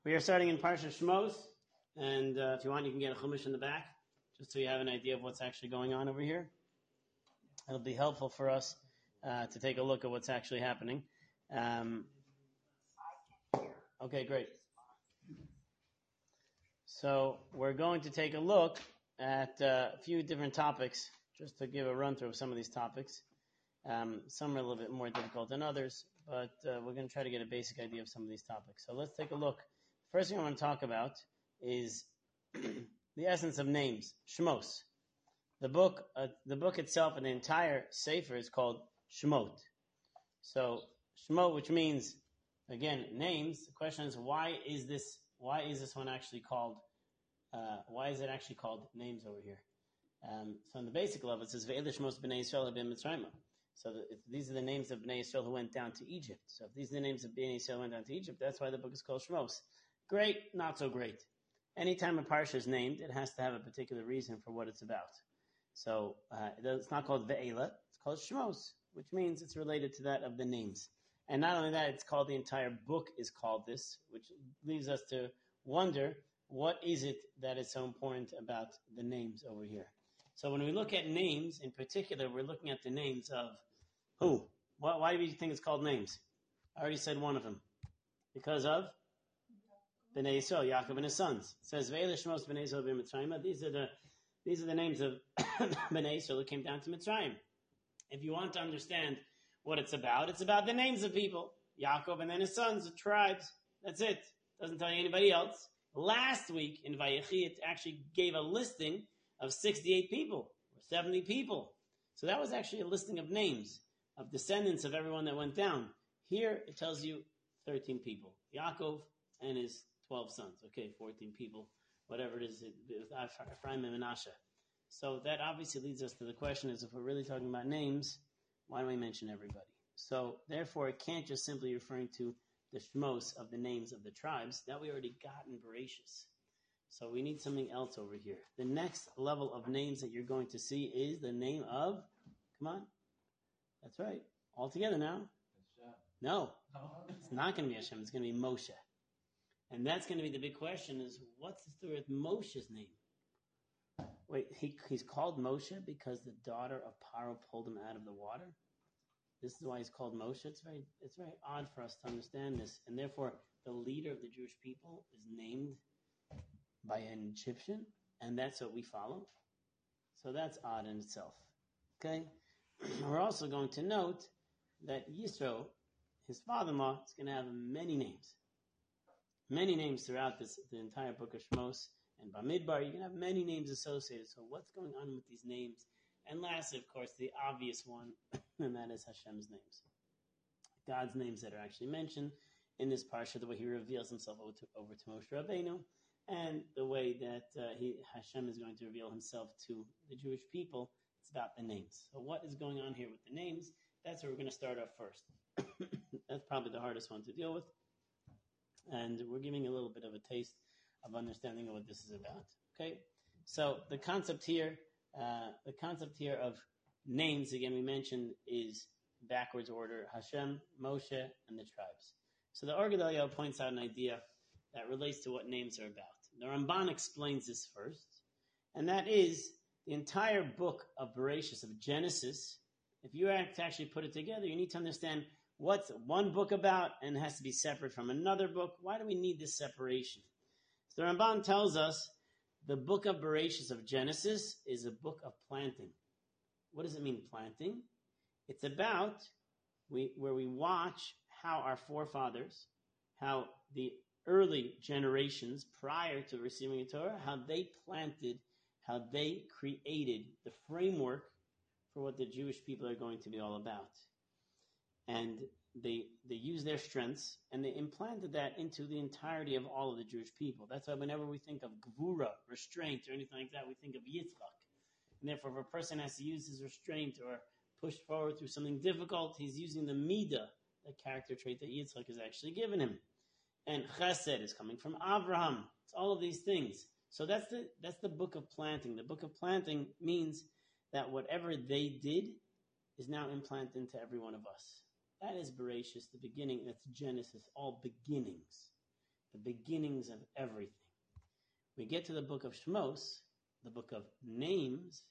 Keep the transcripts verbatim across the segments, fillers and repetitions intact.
We are starting in Parsha Shmos, and uh, if you want, you can get a chumash in the back, just so you have an idea of what's actually going on over here. It'll be helpful for us uh, to take a look at what's actually happening. Um, okay, great. So we're going to take a look at uh, a few different topics, just to give a run-through of some of these topics. Um, some are a little bit more difficult than others, but uh, we're going to try to get a basic idea of some of these topics. So let's take a look. First thing I want to talk about is the essence of names, Shmos. The book, uh, the book itself and the entire Sefer is called Shmot. So Shmot, which means, again, names. The question is, why is this? Why is this one actually called? Uh, why is it actually called names over here? Um, so on the basic level, it says Ve'ele Shmos Bnei Yisrael B'nei Mitzrayim. So the, if these are the names of Bnei Yisrael who went down to Egypt. So if these are the names of Bnei Yisrael who went down to Egypt, that's why the book is called Shmos. Great, not so great. Anytime a parsha is named, it has to have a particular reason for what it's about. So uh, it's not called Ve'ela, it's called Shmos, which means it's related to that of the names. And not only that, it's called, the entire book is called this, which leaves us to wonder, what is it that is so important about the names over here? So when we look at names, in particular, we're looking at the names of who? Why, why do you think it's called names? I already said one of them. Because of Bnei Yisrael, Yaakov and his sons. It says, Ve'ele Shmos Bnei Yisrael B'nei Mitzrayim. These are the these are the names of Bnei Yisrael who came down to Mitzrayim. If you want to understand what it's about, it's about the names of people. Yaakov and then his sons, the tribes. That's it. Doesn't tell you anybody else. Last week in Vayechi, it actually gave a listing of sixty-eight people, or seventy people. So that was actually a listing of names, of descendants of everyone that went down. Here, it tells you thirteen people. Yaakov and his twelve sons. Okay, fourteen people, whatever it is, with Ephraim and Menashe. So that obviously leads us to the question is, if we're really talking about names, why do we mention everybody? So therefore, it can't just simply referring to the shmos of the names of the tribes. That we already got in Bereshis. So we need something else over here. The next level of names that you're going to see is the name of, come on, that's right, all together now. No, it's not going to be Hashem, it's going to be Moshe. And that's going to be the big question is, what's the story with Moshe's name? Wait, he, he's called Moshe because the daughter of Paro pulled him out of the water? This is why he's called Moshe? It's very, it's very odd for us to understand this. And therefore, the leader of the Jewish people is named by an Egyptian, and that's what we follow. So that's odd in itself. Okay? We're also going to note that Yisro, his father-in-law, is going to have many names. Many names throughout this, the entire book of Shmos and Bamidbar. You're going to have many names associated. So what's going on with these names? And lastly, of course, the obvious one, and that is Hashem's names. God's names that are actually mentioned in this parsha, the way he reveals himself over to, over to Moshe Rabbeinu, and the way that uh, he, Hashem is going to reveal himself to the Jewish people. It's about the names. So what is going on here with the names? That's where we're going to start off first. That's probably the hardest one to deal with. And we're giving a little bit of a taste of understanding of what this is about. Okay? So the concept here, uh, the concept here of names, again, we mentioned, is backwards order. Hashem, Moshe, and the tribes. So the Or Gedalia points out an idea that relates to what names are about. The Ramban explains this first, and that is the entire book of Bereshis, of Genesis. If you have to actually put it together, you need to understand what's one book about, and it has to be separate from another book. Why do we need this separation? So the Ramban tells us the book of Bereshis, of Genesis, is a book of planting. What does it mean, planting? It's about we, where we watch how our forefathers, how the early generations prior to receiving the Torah, how they planted, how they created the framework for what the Jewish people are going to be all about. And they they used their strengths and they implanted that into the entirety of all of the Jewish people. That's why whenever we think of gvura, restraint, or anything like that, we think of Yitzchak. And therefore, if a person has to use his restraint or push forward through something difficult, he's using the midah, the character trait that Yitzchak has actually given him. And chesed is coming from Abraham. It's all of these things. So that's the that's the book of planting. The book of planting means that whatever they did is now implanted into every one of us. That is Bereshis, the beginning. That's Genesis, all beginnings. the beginnings of everything. We get to the book of Shmos, the book of names.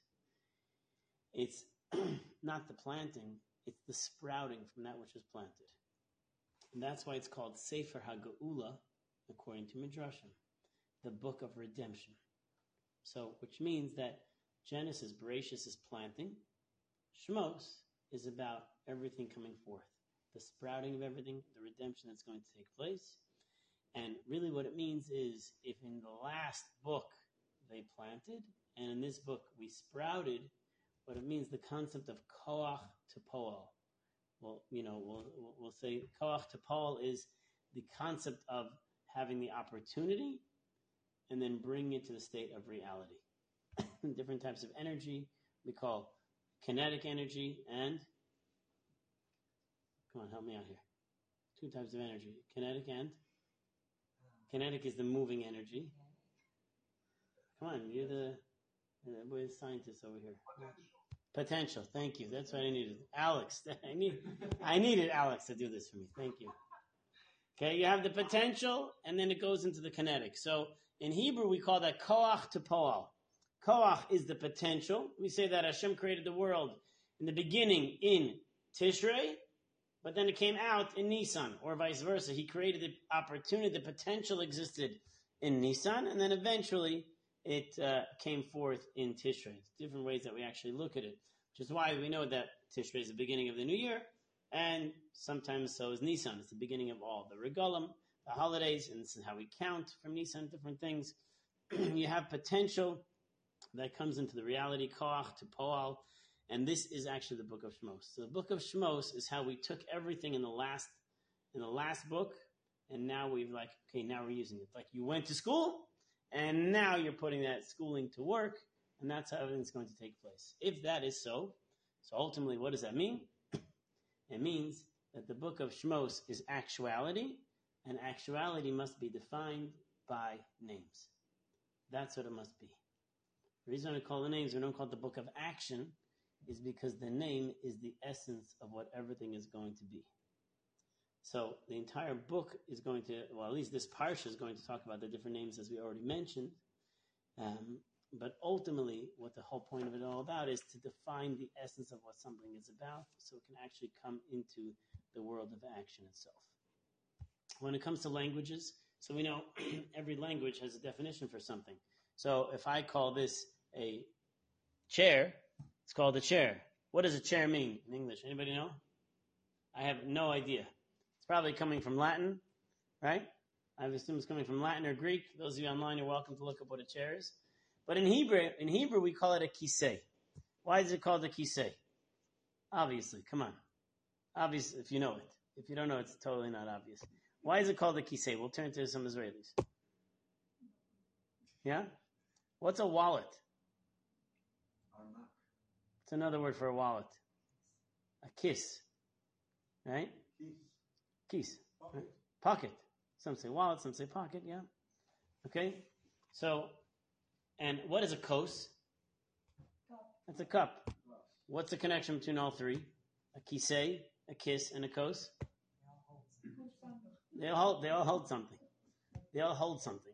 It's not the planting, it's the sprouting from that which is planted. And that's why it's called Sefer HaGeula, according to Midrashim, the book of redemption. So, which means that Genesis, Bereshis, is planting. Shmos is about everything coming forth, the sprouting of everything, the redemption that's going to take place. And really what it means is, if in the last book they planted, and in this book we sprouted, what it means, the concept of koach to poal. Well, you know, we'll, we'll say koach to poal is the concept of having the opportunity and then bringing it to the state of reality. Different types of energy we call kinetic energy and, come on, help me out here. Two types of energy, kinetic and, kinetic is the moving energy. Come on, you're the, we're the scientist over here. Potential. Potential, thank you. That's what I needed. Alex, I need, I needed Alex to do this for me. Thank you. Okay, you have the potential, and then it goes into the kinetic. So in Hebrew, we call that koach to poal. Koach is the potential. We say that Hashem created the world in the beginning in Tishrei, but then it came out in Nisan, or vice versa. He created the opportunity, the potential existed in Nisan, and then eventually it uh, came forth in Tishrei. It's different ways that we actually look at it, which is why we know that Tishrei is the beginning of the new year, and sometimes so is Nisan. It's the beginning of all the regalim, the holidays, and this is how we count from Nisan, different things. You have potential that comes into the reality, koach to poal, and this is actually the book of Shmos. So the book of Shmos is how we took everything in the last in the last book, and now we've like, okay, now we're using it. Like you went to school, and now you're putting that schooling to work, and that's how everything's going to take place. If that is so, so ultimately what does that mean? It means that the book of Shmos is actuality, and actuality must be defined by names. That's what it must be. The reason I call the names, we don't call it the book of action, is because the name is the essence of what everything is going to be. So the entire book is going to, well, at least this parsha is going to talk about the different names as we already mentioned. Um, but ultimately, what the whole point of it all about is to define the essence of what something is about so it can actually come into the world of action itself. When it comes to languages, so we know every language has a definition for something. So if I call this a chair, it's called a chair. What does a chair mean in English? Anybody know? I have no idea. It's probably coming from Latin, right? I assume it's coming from Latin or Greek. Those of you online, you're welcome to look up what a chair is. But in Hebrew, in Hebrew, we call it a kisei. Why is it called a kisei? Obviously, come on. Obviously, if you know it. If you don't know, it's totally not obvious. Why is it called a kisei? We'll turn to some Israelis. Yeah? What's a wallet? It's another word for a wallet. A kiss. Right? Kiss. Right? Pocket. Some say wallet, some say pocket, yeah. Okay? So, and what is a kos? It's a cup. What's the connection between all three? A kisei, a kiss, and a kos? They all hold, they all hold something. They all hold something.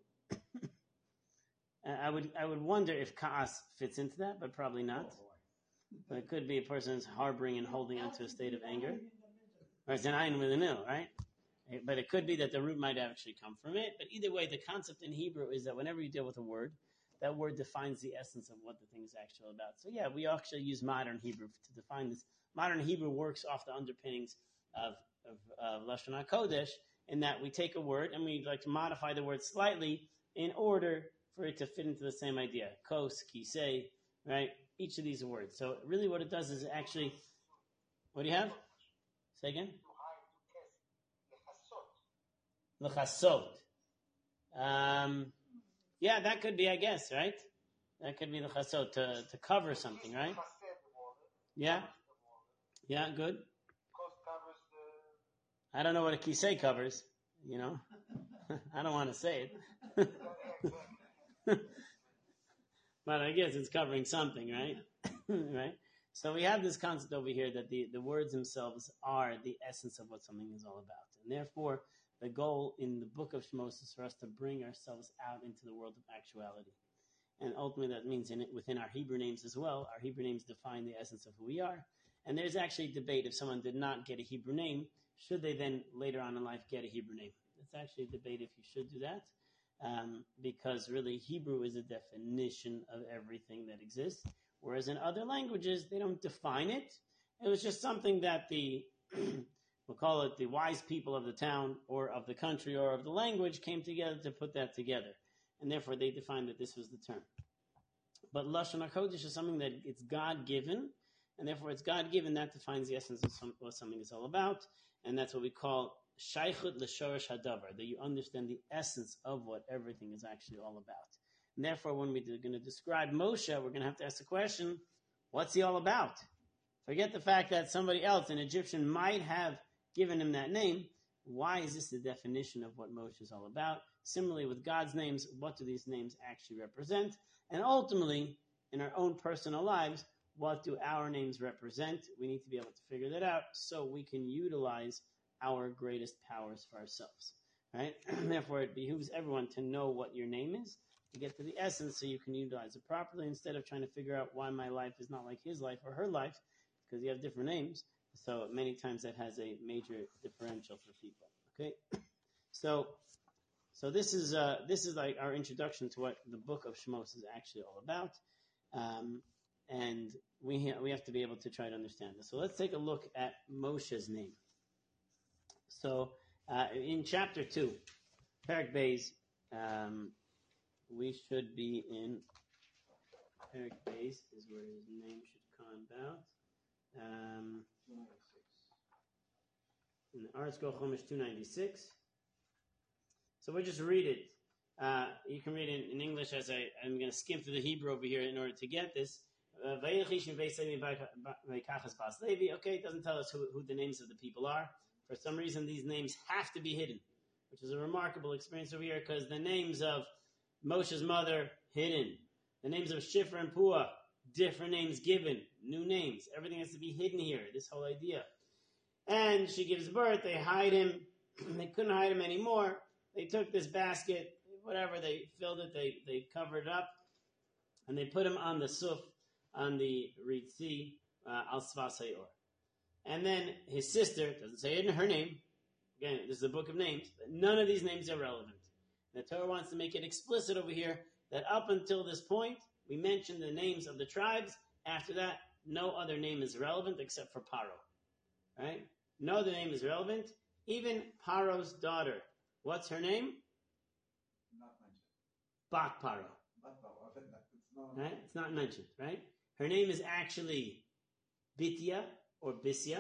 I would I would wonder if ka'as fits into that, but probably not. But it could be a person's harboring and holding onto a state of anger. Or it's an ayin with a nil, right? But it could be that the root might actually come from it. But either way, the concept in Hebrew is that whenever you deal with a word, that word defines the essence of what the thing is actually about. So yeah, we actually use modern Hebrew to define this. Modern Hebrew works off the underpinnings of, of, of Lashon HaKodesh, in that we take a word and we like to modify the word slightly in order for it to fit into the same idea. Kos, kisei, right? Each of these words. So really what it does is actually, what do you have? Say again? L'chasot. Um, yeah, that could be, I guess, right? That could be l'chasot, to, to cover something, right? Yeah? Yeah, good. I don't know what a kisei covers, you know? I don't want to say it. But I guess it's covering something, right? Right? So we have this concept over here that the, the words themselves are the essence of what something is all about. And therefore, the goal in the book of Shmos is for us to bring ourselves out into the world of actuality. And ultimately that means in it, within our Hebrew names as well. Our Hebrew names define the essence of who we are. And there's actually debate if someone did not get a Hebrew name, should they then later on in life get a Hebrew name? It's actually a debate if you should do that. Um, because really Hebrew is a definition of everything that exists. Whereas in other languages, they don't define it. It was just something that the, we'll call it the wise people of the town or of the country or of the language came together to put that together. And therefore they defined that this was the term. But Lashon HaKodesh is something that it's God-given, and therefore it's God-given. That defines the essence of some, what something is all about. And that's what we call Shaychut L'Shorish Hadavar, that you understand the essence of what everything is actually all about. And therefore, when we're going to describe Moshe, we're going to have to ask the question, what's he all about? Forget the fact that somebody else, an Egyptian, might have given him that name. Why is this the definition of what Moshe is all about? Similarly, with God's names, what do these names actually represent? And ultimately, in our own personal lives, what do our names represent? We need to be able to figure that out so we can utilize our greatest powers for ourselves. Right? Therefore, it behooves everyone to know what your name is, to get to the essence so you can utilize it properly instead of trying to figure out why my life is not like his life or her life, because you have different names. So many times that has a major differential for people. Okay? So so this is uh, this is like our introduction to what the book of Shmos is actually all about. Um, and we ha- we have to be able to try to understand this. So let's take a look at Moshe's name. So uh, in chapter two, Perek Beis, um, we should be in Perek Beis is where his name should come about. Um, in the Art Scroll Chumash two ninety-six. So we'll just read it. Uh, you can read it in, in English as I, I'm going to skim through the Hebrew over here in order to get this. Uh, okay, it doesn't tell us who, who the names of the people are. For some reason, these names have to be hidden, which is a remarkable experience over here because the names of Moshe's mother, hidden. The names of Shifra and Puah, different names given, new names. Everything has to be hidden here, this whole idea. And she gives birth, they hide him. They couldn't hide him anymore. They took this basket, whatever, they filled it, they, they covered it up, and they put him on the suf, on the Ritzi, uh, al Svas Hayor. And then his sister, doesn't say it in her name, again, this is a book of names, but none of these names are relevant. The Torah wants to make it explicit over here that up until this point, we mentioned the names of the tribes. After that, no other name is relevant except for Paro. Right? No other name is relevant. Even Paro's daughter. What's her name? Not mentioned. Bat Paro. It's not, right? It's not mentioned, right? Her name is actually Bitya or Bisya.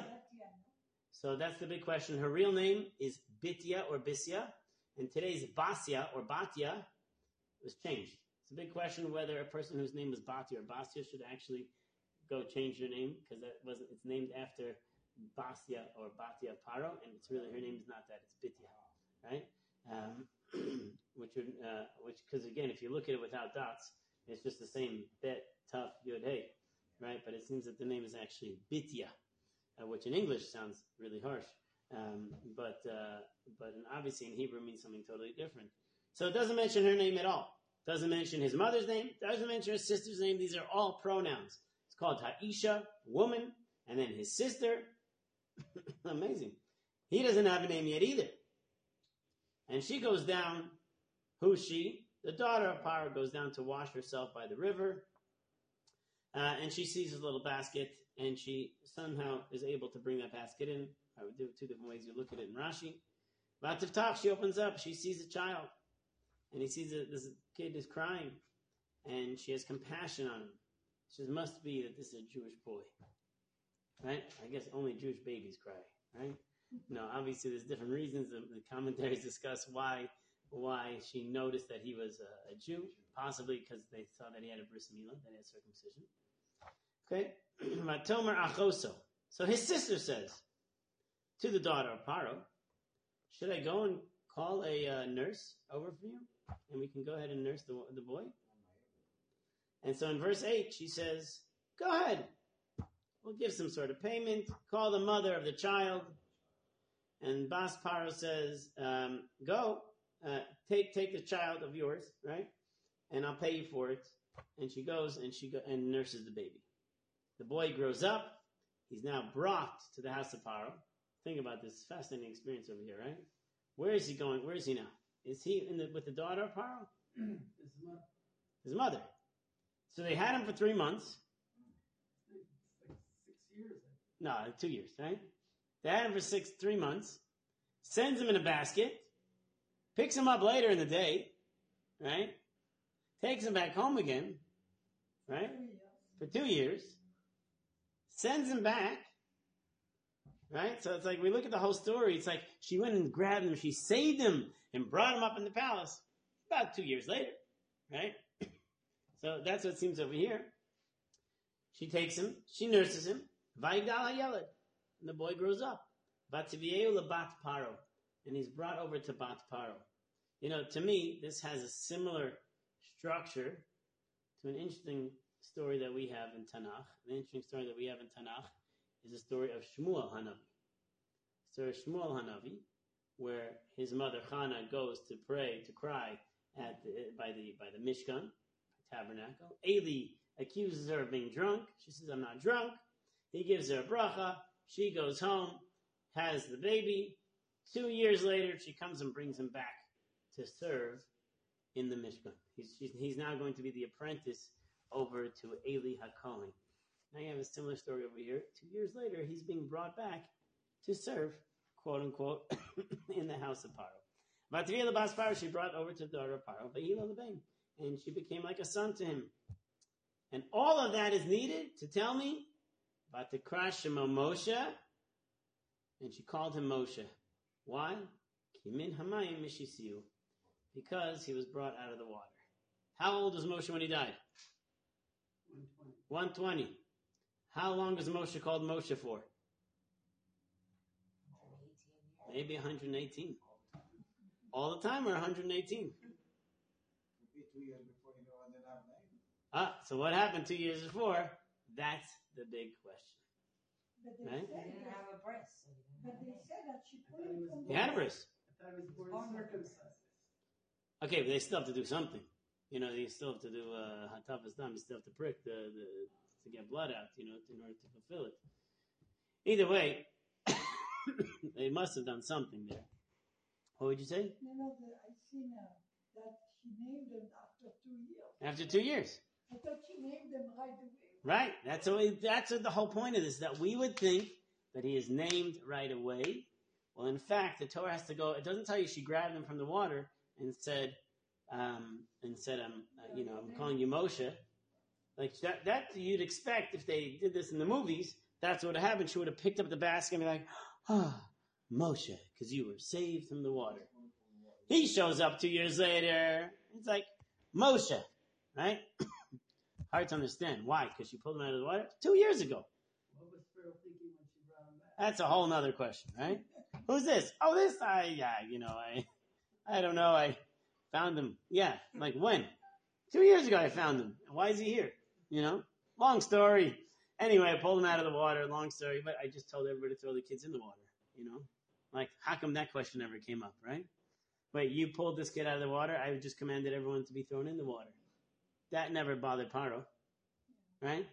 So that's the big question. Her real name is Bitya or Bisya. And today's Basya or Batya was changed. It's a big question whether a person whose name was Batya or Basya should actually go change their name because that wasn't. It's named after Basya or Batya Paro, and it's really her name is not that. It's Bitya, right? Um, which would, uh, which because again, if you look at it without dots, it's just the same Bet Tuf Yud Hey, right? But it seems that the name is actually Bitya, uh, which in English sounds really harsh, um, but uh, but in, obviously in Hebrew means something totally different. So it doesn't mention her name at all. Doesn't mention his mother's name. Doesn't mention his sister's name. These are all pronouns. It's called Ha'isha, woman, and then his sister. Amazing. He doesn't have a name yet either. And she goes down. Who's she? The daughter of Paro goes down to wash herself by the river. Uh, and she sees his little basket, and she somehow is able to bring that basket in. I would do it two different ways. You look at it in Rashi. Vatiftach, she opens up. She sees a child. And he sees that this kid is crying. And she has compassion on him. She says, must be that this is a Jewish boy. Right? I guess only Jewish babies cry. Right? No, obviously there's different reasons. The, the commentaries discuss why why she noticed that he was a, a Jew. Possibly because they saw that he had a bris milah, that he had circumcision. Okay? Matomer achoso. So his sister says to the daughter of Paro, should I go and call a uh, nurse over for you? And we can go ahead and nurse the, the boy? And so in verse eight, she says, go ahead. We'll give some sort of payment. Call the mother of the child. and Bas Paro says, um, go, uh, take take the child of yours, right? And I'll pay you for it. And she goes and she go, and nurses the baby. The boy grows up. He's now brought to the house of Paro. Think about this fascinating experience over here, right? Where is he going? Where is he now? Is he in the, with the daughter of Paro? His mother. His mother. So they had him for three months. It's like six years. No, two years, right? They had him for six, three months. Sends him in a basket. Picks him up later in the day, right? Takes him back home again, right? For two years. Sends him back, right? So it's like we look at the whole story. It's like she went and grabbed him. She saved him and brought him up in the palace about two years later, right? So that's what it seems over here. She takes him. She nurses him. Vaigdal hayeled. And the boy grows up. Vatvieu lebat Paro. And he's brought over to Bat Paro. You know, to me, this has a similar structure to an interesting story that we have in Tanakh. An interesting story that we have in Tanakh is the story of Shmuel Hanavi. The story of Shmuel Hanavi, where his mother Chana goes to pray, to cry at the, by the by the Mishkan tabernacle. Eli accuses her of being drunk. She says, "I'm not drunk." He gives her a bracha. She goes home, has the baby. Two years later, she comes and brings him back to serve in the Mishkan. He's, she's, he's now going to be the apprentice over to Eli HaKohen. Now you have a similar story over here. Two years later, he's being brought back to serve, quote unquote, in the house of Paro. Vatvia Bas Paro, she brought over to the daughter of Paro, Vahila Lebain, and she became like a son to him. And all of that is needed to tell me about the crash of Moshe, and she called him Moshe. Why? Kimin Hamayim Mishisiu. Because he was brought out of the water. How old was Moshe when he died? one twenty. How long is Moshe called Moshe for? Maybe one hundred eighteen. All the time or one hundred eighteen? Two years before you know, and then have name. Ah, so what happened two years before? That's the big question. But they Right? said He didn't that- have a breast. So he didn't But have they a name. said that she put I thought he it was from He had a bris. I thought he was born circumcised. Okay, but they still have to do something. You know, they still have to do uh, hatafas dam. You still have to prick the, the to get blood out. You know, in order to fulfill it. Either way, they must have done something there. What would you say? No, no, the, I seen uh, that she named them after two years. After two years, I thought she named them right away. right? That's what, that's what the whole point of this. That we would think that he is named right away. Well, in fact, the Torah has to go. It doesn't tell you she grabbed him from the water and said, um, and said, "I'm, uh, you know, I'm calling you Moshe." Like that, that you'd expect if they did this in the movies. That's what would have happened. She would have picked up the basket and be like, "Ah, Moshe, because you were saved from the water." He shows up two years later. It's like Moshe, right? Hard to understand why, because she pulled him out of the water two years ago. What was Pharaoh thinking when she brought him back? That's a whole nother question, right? Who's this? Oh, this I yeah, you know, I I don't know. I found him. Yeah, like when? Two years ago I found him. Why is he here? You know? Long story. Anyway, I pulled him out of the water, long story, but I just told everybody to throw the kids in the water, you know? Like, how come that question never came up, right? Wait, you pulled this kid out of the water, I just commanded everyone to be thrown in the water. That never bothered Paro, right?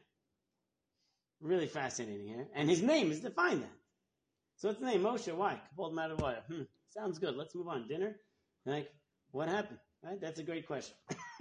Really fascinating here. And his name is defined then. So what's the name? Moshe. Why? Pulled him out of the water. Hmm. Sounds good. Let's move on. Dinner? Like, what happened? Right? That's a great question.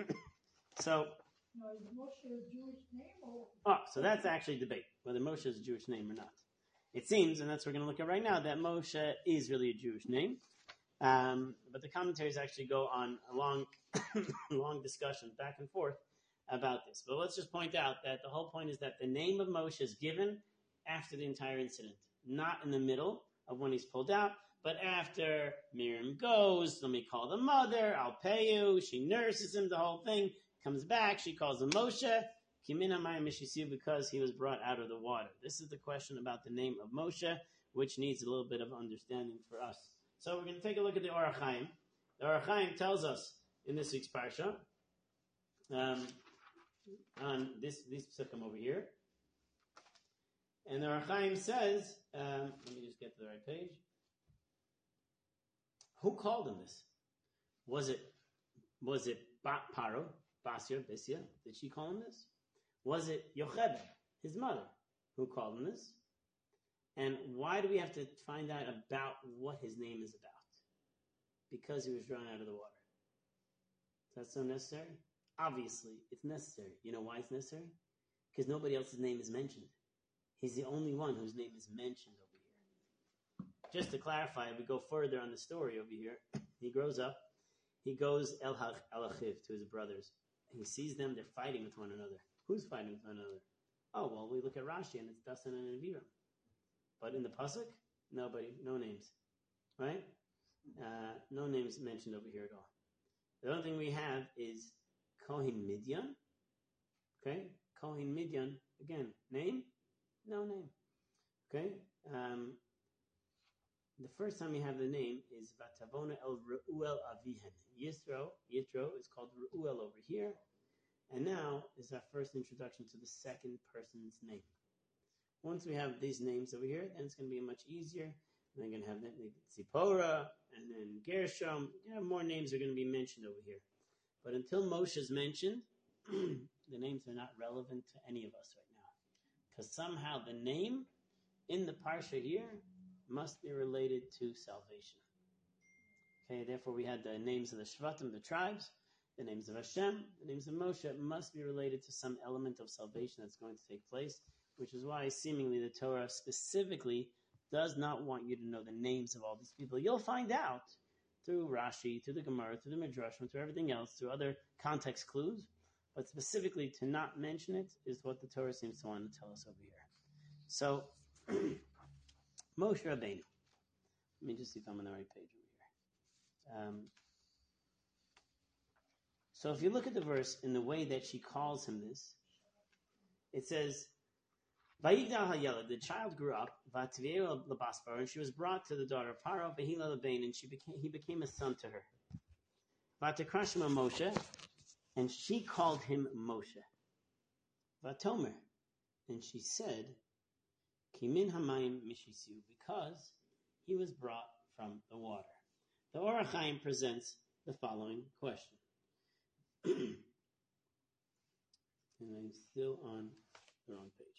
So, No, is Moshe a Jewish name or? oh, so that's actually debate, whether Moshe is a Jewish name or not. It seems, and that's what we're going to look at right now, that Moshe is really a Jewish name. Um, but the commentaries actually go on a long, long discussion back and forth about this. But let's just point out that the whole point is that the name of Moshe is given after the entire incident, not in the middle of when he's pulled out, but after Miriam goes, let me call the mother, I'll pay you, she nurses him, the whole thing, comes back, she calls him Moshe, Kimina Mayim Mishisiu, because he was brought out of the water. This is the question about the name of Moshe, which needs a little bit of understanding for us. So we're going to take a look at the Orach Chaim. The Orach Chaim tells us in this week's parsha, um, on this this psukim over here, and the Orach Chaim says, um, let me just get to the right page. Who called him this? Was it was it Bat Paro, Basya, Bisya? Did she call him this? Was it Yochebed, his mother, who called him this? And why do we have to find out about what his name is about? Because he was drawn out of the water. Is that so necessary? Obviously, it's necessary. You know why it's necessary? Because nobody else's name is mentioned. He's the only one whose name is mentioned over here. Just to clarify, we go further on the story over here. He grows up. He goes El Achiv to his brothers. He sees them. They're fighting with one another. Who's fighting with one another? Oh, well, we look at Rashi, and it's Dasan and Aviram. But in the pasuk, nobody, no names, right? Uh, no names mentioned over here at all. The only thing we have is Kohen Midian. Okay, Kohen Midian. Again, name? No name. Okay. Um, the first time you have the name is Vatavona El Reuel Avihen. Yisro, Yitro is called Reuel over here. And now is our first introduction to the second person's name. Once we have these names over here, then it's going to be much easier. And they're going to have Zipporah and then Gershom. You know, more names are going to be mentioned over here. But until Moshe is mentioned, the names are not relevant to any of us right now. Because somehow the name in the Parsha here must be related to salvation. Okay, therefore we had the names of the Shvatim, the tribes, the names of Hashem, the names of Moshe must be related to some element of salvation that's going to take place, which is why seemingly the Torah specifically does not want you to know the names of all these people. You'll find out through Rashi, through the Gemara, through the Midrashim, through everything else, through other context clues, but specifically to not mention it is what the Torah seems to want to tell us over here. So, Moshe Rabbeinu. Let me just see if I'm on the right page over here. Um, so if you look at the verse in the way that she calls him this, it says, Vayigdal HaYelad, the child grew up, Vatvieru Labaspar, and she was brought to the daughter of Paro, Behila Labain, and she became, he became a son to her. Vatakrashma Moshe, and she called him Moshe. Vatomer, and she said, Kimin Hamayim Mishisiu, because he was brought from the water. The Orach Chaim presents the following question. And I'm still on the wrong page.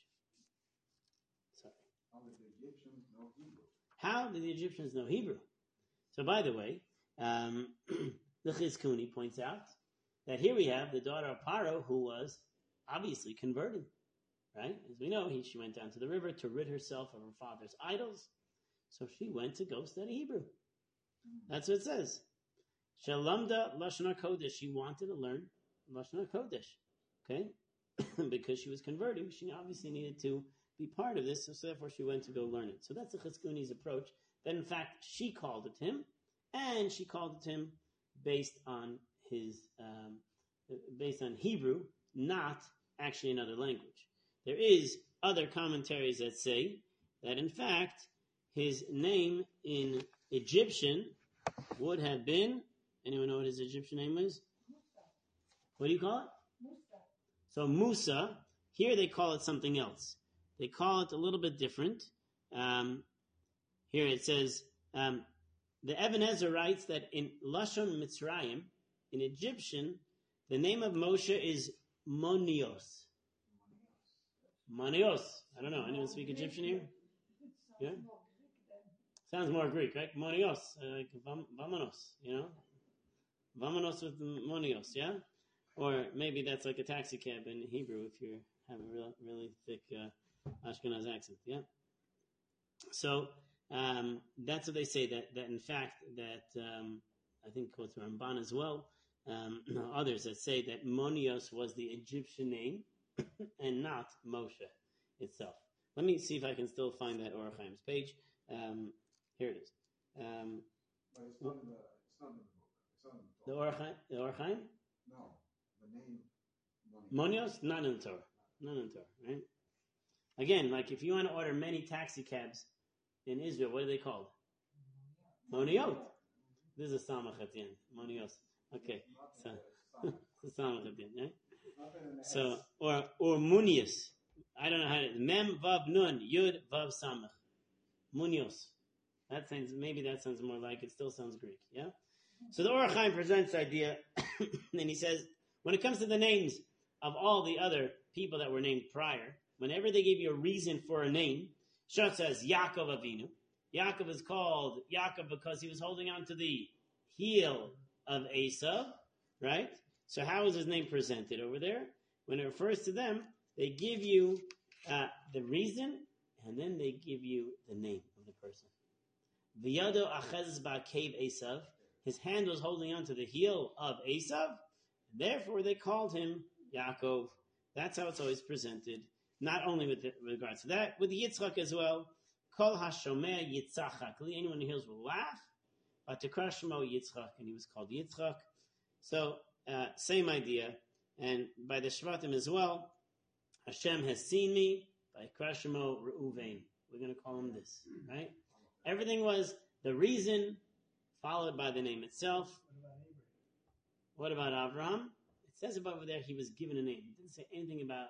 Sorry. How did the Egyptians know Hebrew? How did the Egyptians know Hebrew? So, by the way, um, the Chizkuni points out that here we have the daughter of Paro who was obviously converted, right? As we know, he, she went down to the river to rid herself of her father's idols. So she went to go study Hebrew. That's what it says. Shalamda Lashon HaKodesh. She wanted to learn Lashon HaKodesh, okay? Because she was converting, she obviously needed to be part of this, so therefore she went to go learn it. So that's the Chizkuni's approach. That in fact she called it him, and she called it him based on his, um, based on Hebrew, not actually another language. There is other commentaries that say that in fact his name in Egyptian would have been, anyone know what his Egyptian name is? What do you call it? Musa. So Musa, here they call it something else. They call it a little bit different. Um, here it says, um, the Ebenezer writes that in Lashon Mitzrayim, in Egyptian, the name of Moshe is Monios. Monios. I don't know. Anyone speak Egyptian here? Yeah? Sounds more Greek, right? Monios. Uh, like vamonos, you know? Vamonos with Monios, yeah? Or maybe that's like a taxi cab in Hebrew if you have a real, really thick uh, Ashkenaz accent, yeah? So um, that's what they say, that, that in fact, that um, I think quotes Ramban as well, um, others that say that Monios was the Egyptian name and not Moshe itself. Let me see if I can still find that Orach Chaim's page. Um, here it is. Um, But it's not in the, it's not in the book. It's not in the the Torah. Orach Chaim? The Orach Chaim? No, the name. Money. Monios? Not in the Torah. Not in the Torah, right? Again, like if you want to order many taxi cabs in Israel, what are they called? Moniot. This is a samach at the end. Monios. Okay. So, it's a samach at the end, right? So, or, or Munius. I don't know how to, Mem Vav Nun, Yud Vav Samach. Munios. That sounds, maybe that sounds more like it. Still sounds Greek. Yeah. So the Or HaChaim presents the idea, and he says, when it comes to the names of all the other people that were named prior, whenever they give you a reason for a name, Shot says Yaakov Avinu. Yaakov is called Yaakov because he was holding on to the heel of Esav, right? So how is his name presented over there? When it refers to them, they give you uh, the reason, and then they give you the name of the person. V'yado achaz ba'kev Esav. His hand was holding on to the heel of Esav. Therefore, they called him Yaakov. That's how it's always presented. Not only with, the, with regards to that, with Yitzchak as well. Kol hashomeh Yitzchak. Anyone who hears will laugh. But to Krashmo Yitzchak, and he was called Yitzchak. So, uh, same idea. And by the Shvatim as well, Hashem has seen me. By Krashmo Reuven. We're going to call him this, right? Everything was the reason, followed by the name itself. What about Abraham? It says above there he was given a name. It didn't say anything about...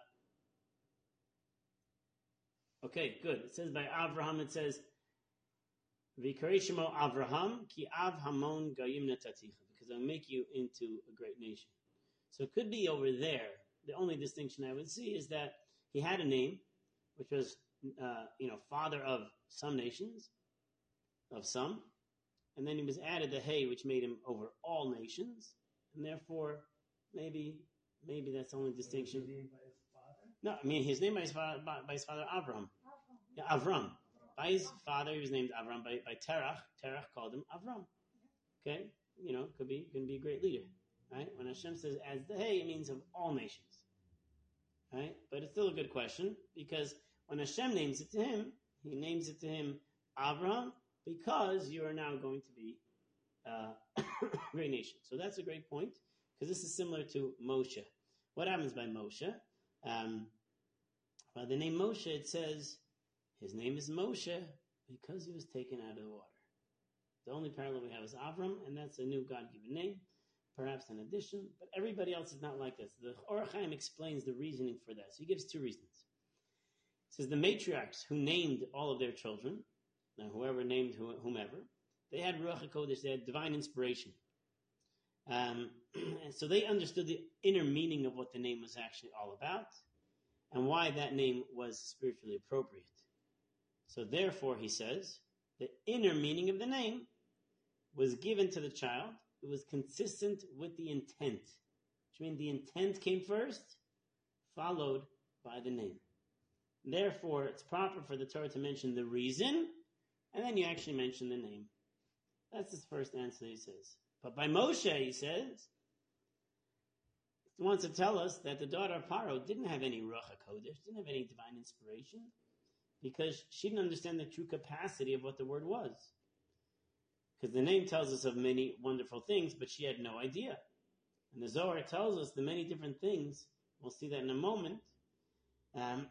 Okay, good. It says by Abraham, it says, V'karishimo Avraham ki av hamon goyim netaticha, because I'll make you into a great nation. So it could be over there. The only distinction I would see is that he had a name, which was, uh, you know, father of some nations, of some, and then he was added the hay, which made him over all nations, and therefore, maybe, maybe that's the only distinction. Was he named by his father? No, I mean his name by his father, by, by his father Avram. Yeah, Avram. By his father, he was named Avram. By, by Terach, Terach called him Avram. Okay, you know, could be going to be a great leader, right? When Hashem says as the hay, it means of all nations, right? But it's still a good question because when Hashem names it to him, he names it to him Avram because you are now going to be uh, a great nation. So that's a great point because this is similar to Moshe. What happens by Moshe? Um, by the name Moshe, it says his name is Moshe because he was taken out of the water. The only parallel we have is Avram, and that's a new God-given name, perhaps an addition, but everybody else is not like this. The Or HaChaim explains the reasoning for that. So he gives two reasons. He says the matriarchs who named all of their children, now whoever named whomever, they had Ruach HaKodesh, they had divine inspiration. Um, and so they understood the inner meaning of what the name was actually all about and why that name was spiritually appropriate. So therefore, he says, the inner meaning of the name was given to the child. It was consistent with the intent. Which means the intent came first, followed by the name. Therefore, it's proper for the Torah to mention the reason, and then you actually mention the name. That's his first answer, he says. But by Moshe, he says, he wants to tell us that the daughter of Paro didn't have any Ruach HaKodesh, didn't have any divine inspiration, because she didn't understand the true capacity of what the word was. Because the name tells us of many wonderful things, but she had no idea. And the Zohar tells us the many different things. We'll see that in a moment. Um,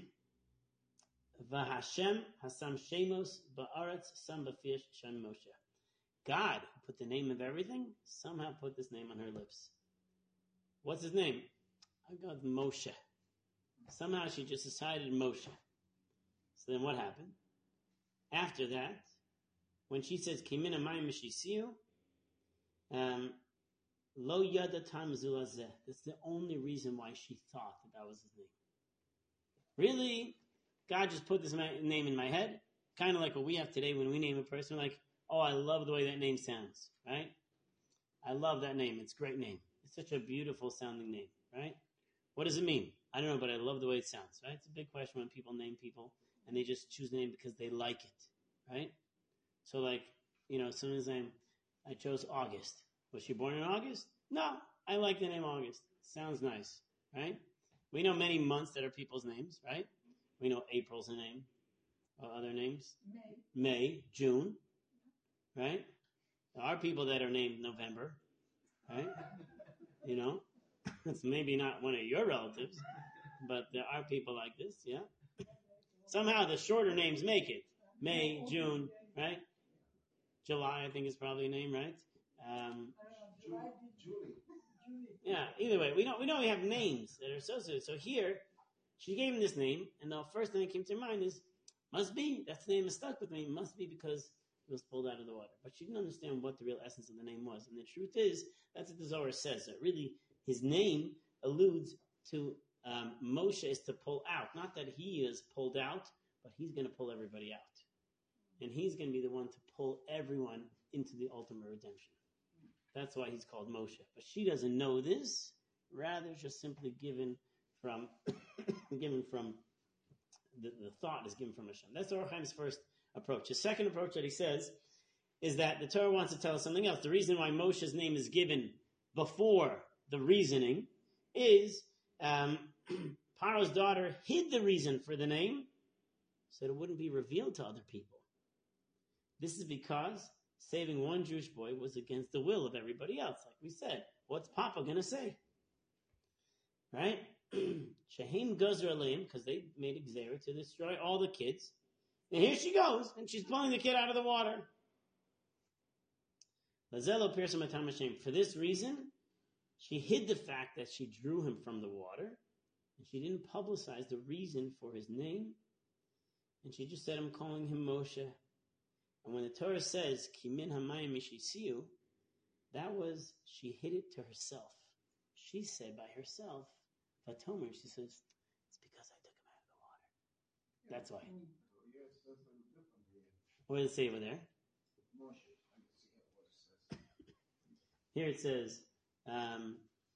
V'Hashem hasam shemos ba'aretz sam b'fish shem Moshe. God, who put the name of everything, somehow put this name on her lips. What's his name? I got Moshe. Somehow she just decided Moshe. So then what happened? After that, when she says, Kimina mayim mishisiu, um, lo yada tam zulazeh. That's the only reason why she thought that that was his name. Really? God just put this name in my head? Kind of like what we have today when we name a person. We're like, oh, I love the way that name sounds, right? I love that name. It's a great name. It's such a beautiful sounding name, right? What does it mean? I don't know, but I love the way it sounds, right? It's a big question when people name people and they just choose the name because they like it, right? So like, you know, sometimes I'm, I chose August. Was she born in August? No, I like the name August. Sounds nice, right? We know many months that are people's names, right? We know April's a name. Or other names? May. May, June, right? There are people that are named November, right? You know, it's maybe not one of your relatives, but there are people like this, yeah? Somehow the shorter names make it. May, June, right? July, I think is probably a name, right? Um, Julie. Julie. yeah, either way, we know, we know we have names that are associated. So here, she gave him this name, and the first thing that came to mind is, must be, that's the name that stuck with me, must be because he was pulled out of the water. But she didn't understand what the real essence of the name was. And the truth is, that's what the Zohar says. That really, his name alludes to um, Moshe is to pull out. Not that he is pulled out, but he's going to pull everybody out. And he's going to be the one to pull everyone into the ultimate redemption. That's why he's called Moshe. But she doesn't know this. Rather, it's just simply given from, given from, the, the thought is given from Hashem. That's Or Chaim's first approach. His second approach that he says is that the Torah wants to tell us something else. The reason why Moshe's name is given before the reasoning is um, Paro's daughter hid the reason for the name so that it wouldn't be revealed to other people. This is because saving one Jewish boy was against the will of everybody else. Like we said, what's Papa going to say? Right? Shehem Gazra Aleim, because they made a gzera to destroy all the kids. And here she goes, and she's pulling the kid out of the water. For this reason, she hid the fact that she drew him from the water, and she didn't publicize the reason for his name, and she just said, I'm calling him Moshe. And when the Torah says, Ki min hamayim mishisiu, that was, she hid it to herself. She said by herself, Vatomer, she says, it's because I took him out of the water. That's why. What does it say over there? Here it says, um,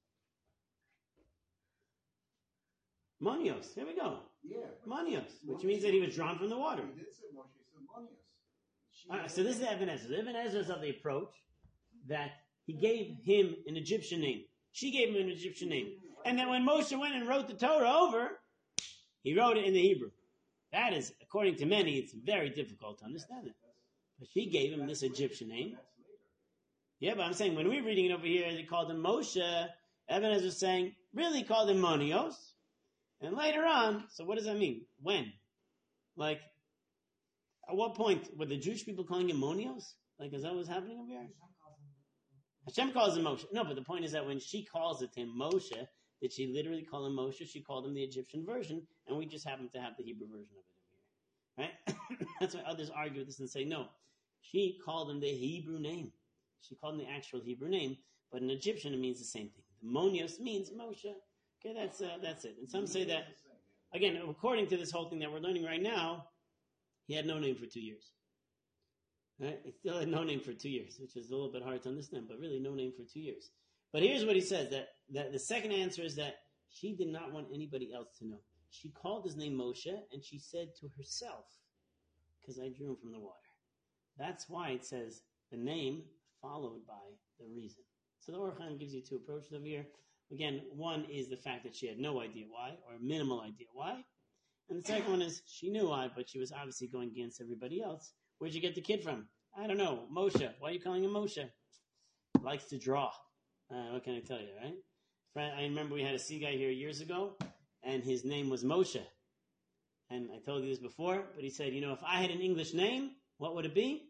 Monios. There we go. Yeah. Monios, which means that he was drawn from the water. He did say Moshe, he said Monios. All right, so this is Ibn Ezra. Ibn Ezra is of the approach that he gave him an Egyptian name. She gave him an Egyptian name. And then when Moshe went and wrote the Torah over, he wrote it in the Hebrew. That is, according to many, it's very difficult to understand it. But she gave him this Egyptian name. Yeah, but I'm saying when we're reading it over here, they called him Moshe. Ibn Ezra is saying, really called him Monios. And later on, so what does that mean? When? Like, at what point were the Jewish people calling him Monios? Like, is that what's happening over here? Hashem calls him Moshe. No, but the point is that when she calls it to him Moshe, did she literally call him Moshe? She called him the Egyptian version, and we just happen to have the Hebrew version of it over here. Right? That's why others argue with this and say, no, she called him the Hebrew name. She called him the actual Hebrew name, but in Egyptian it means the same thing. The Monios means Moshe. Okay, that's uh, that's it. And some say that, again, according to this whole thing that we're learning right now, he had no name for two years. Right? He still had no name for two years, which is a little bit hard to understand, but really no name for two years. But here's what he says, that, that the second answer is that she did not want anybody else to know. She called his name Moshe, and she said to herself, because I drew him from the water. That's why it says the name followed by the reason. So the Or Chaim gives you two approaches over here. Again, one is the fact that she had no idea why, or minimal idea why. And the second one is she knew why, but she was obviously going against everybody else. Where'd you get the kid from? I don't know. Moshe. Why are you calling him Moshe? Likes to draw. Uh, what can I tell you, right? I remember we had a sea guy here years ago, and his name was Moshe. And I told you this before, but he said, you know, if I had an English name, what would it be?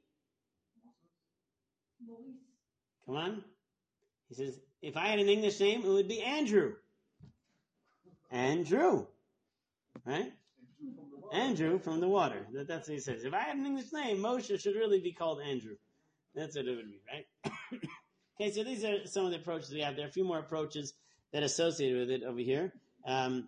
Maurice. Come on. He says, if I had an English name, it would be Andrew. Andrew. Right? Andrew from the water. That, that's what he says. If I had an English name, Moshe should really be called Andrew. That's what it would be, right? Okay, so these are some of the approaches we have. There are a few more approaches that are associated with it over here. Um,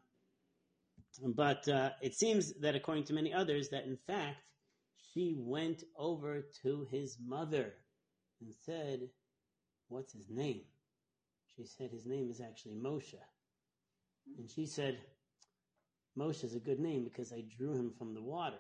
but uh, it seems that according to many others, that in fact, she went over to his mother and said, what's his name? She said his name is actually Moshe. And she said, Moshe is a good name because I drew him from the water.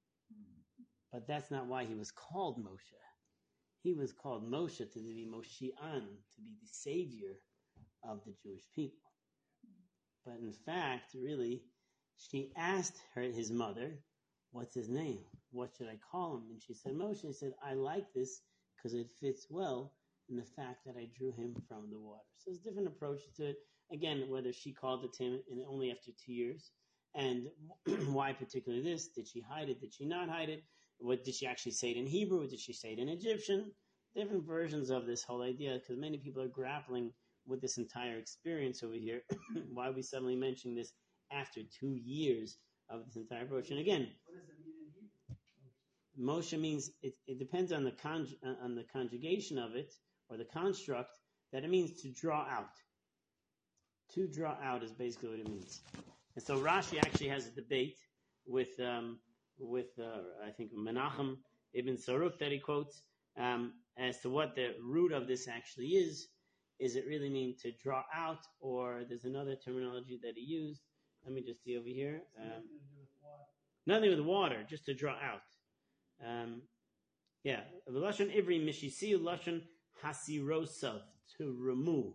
But that's not why he was called Moshe. He was called Moshe to be Moshi'an, to be the savior of the Jewish people. But in fact, really, she asked her, his mother, what's his name? What should I call him? And she said, Moshe. She said, I like this because it fits well in the fact that I drew him from the water. So there's different approaches to it. Again, whether she called it to him and only after two years. And why particularly this? Did she hide it? Did she not hide it? What did she actually say it in Hebrew? Did she say it in Egyptian? Different versions of this whole idea, because many people are grappling with this entire experience over here. Why are we suddenly mentioning this after two years of this entire approach? And again, What does it mean in Hebrew? Moshe means it, it depends on the conj, on the conjugation of it or the construct that it means to draw out. To draw out is basically what it means. And so Rashi actually has a debate with um, with uh, I think Menachem Ibn Saruk that he quotes um, as to what the root of this actually is. Is it really mean to draw out, or there's another terminology that he used? Let me just see over here. Um, nothing with water, just to draw out. Um, yeah, Lashon Ivri Mishisi Lashon Hasirosav, to remove.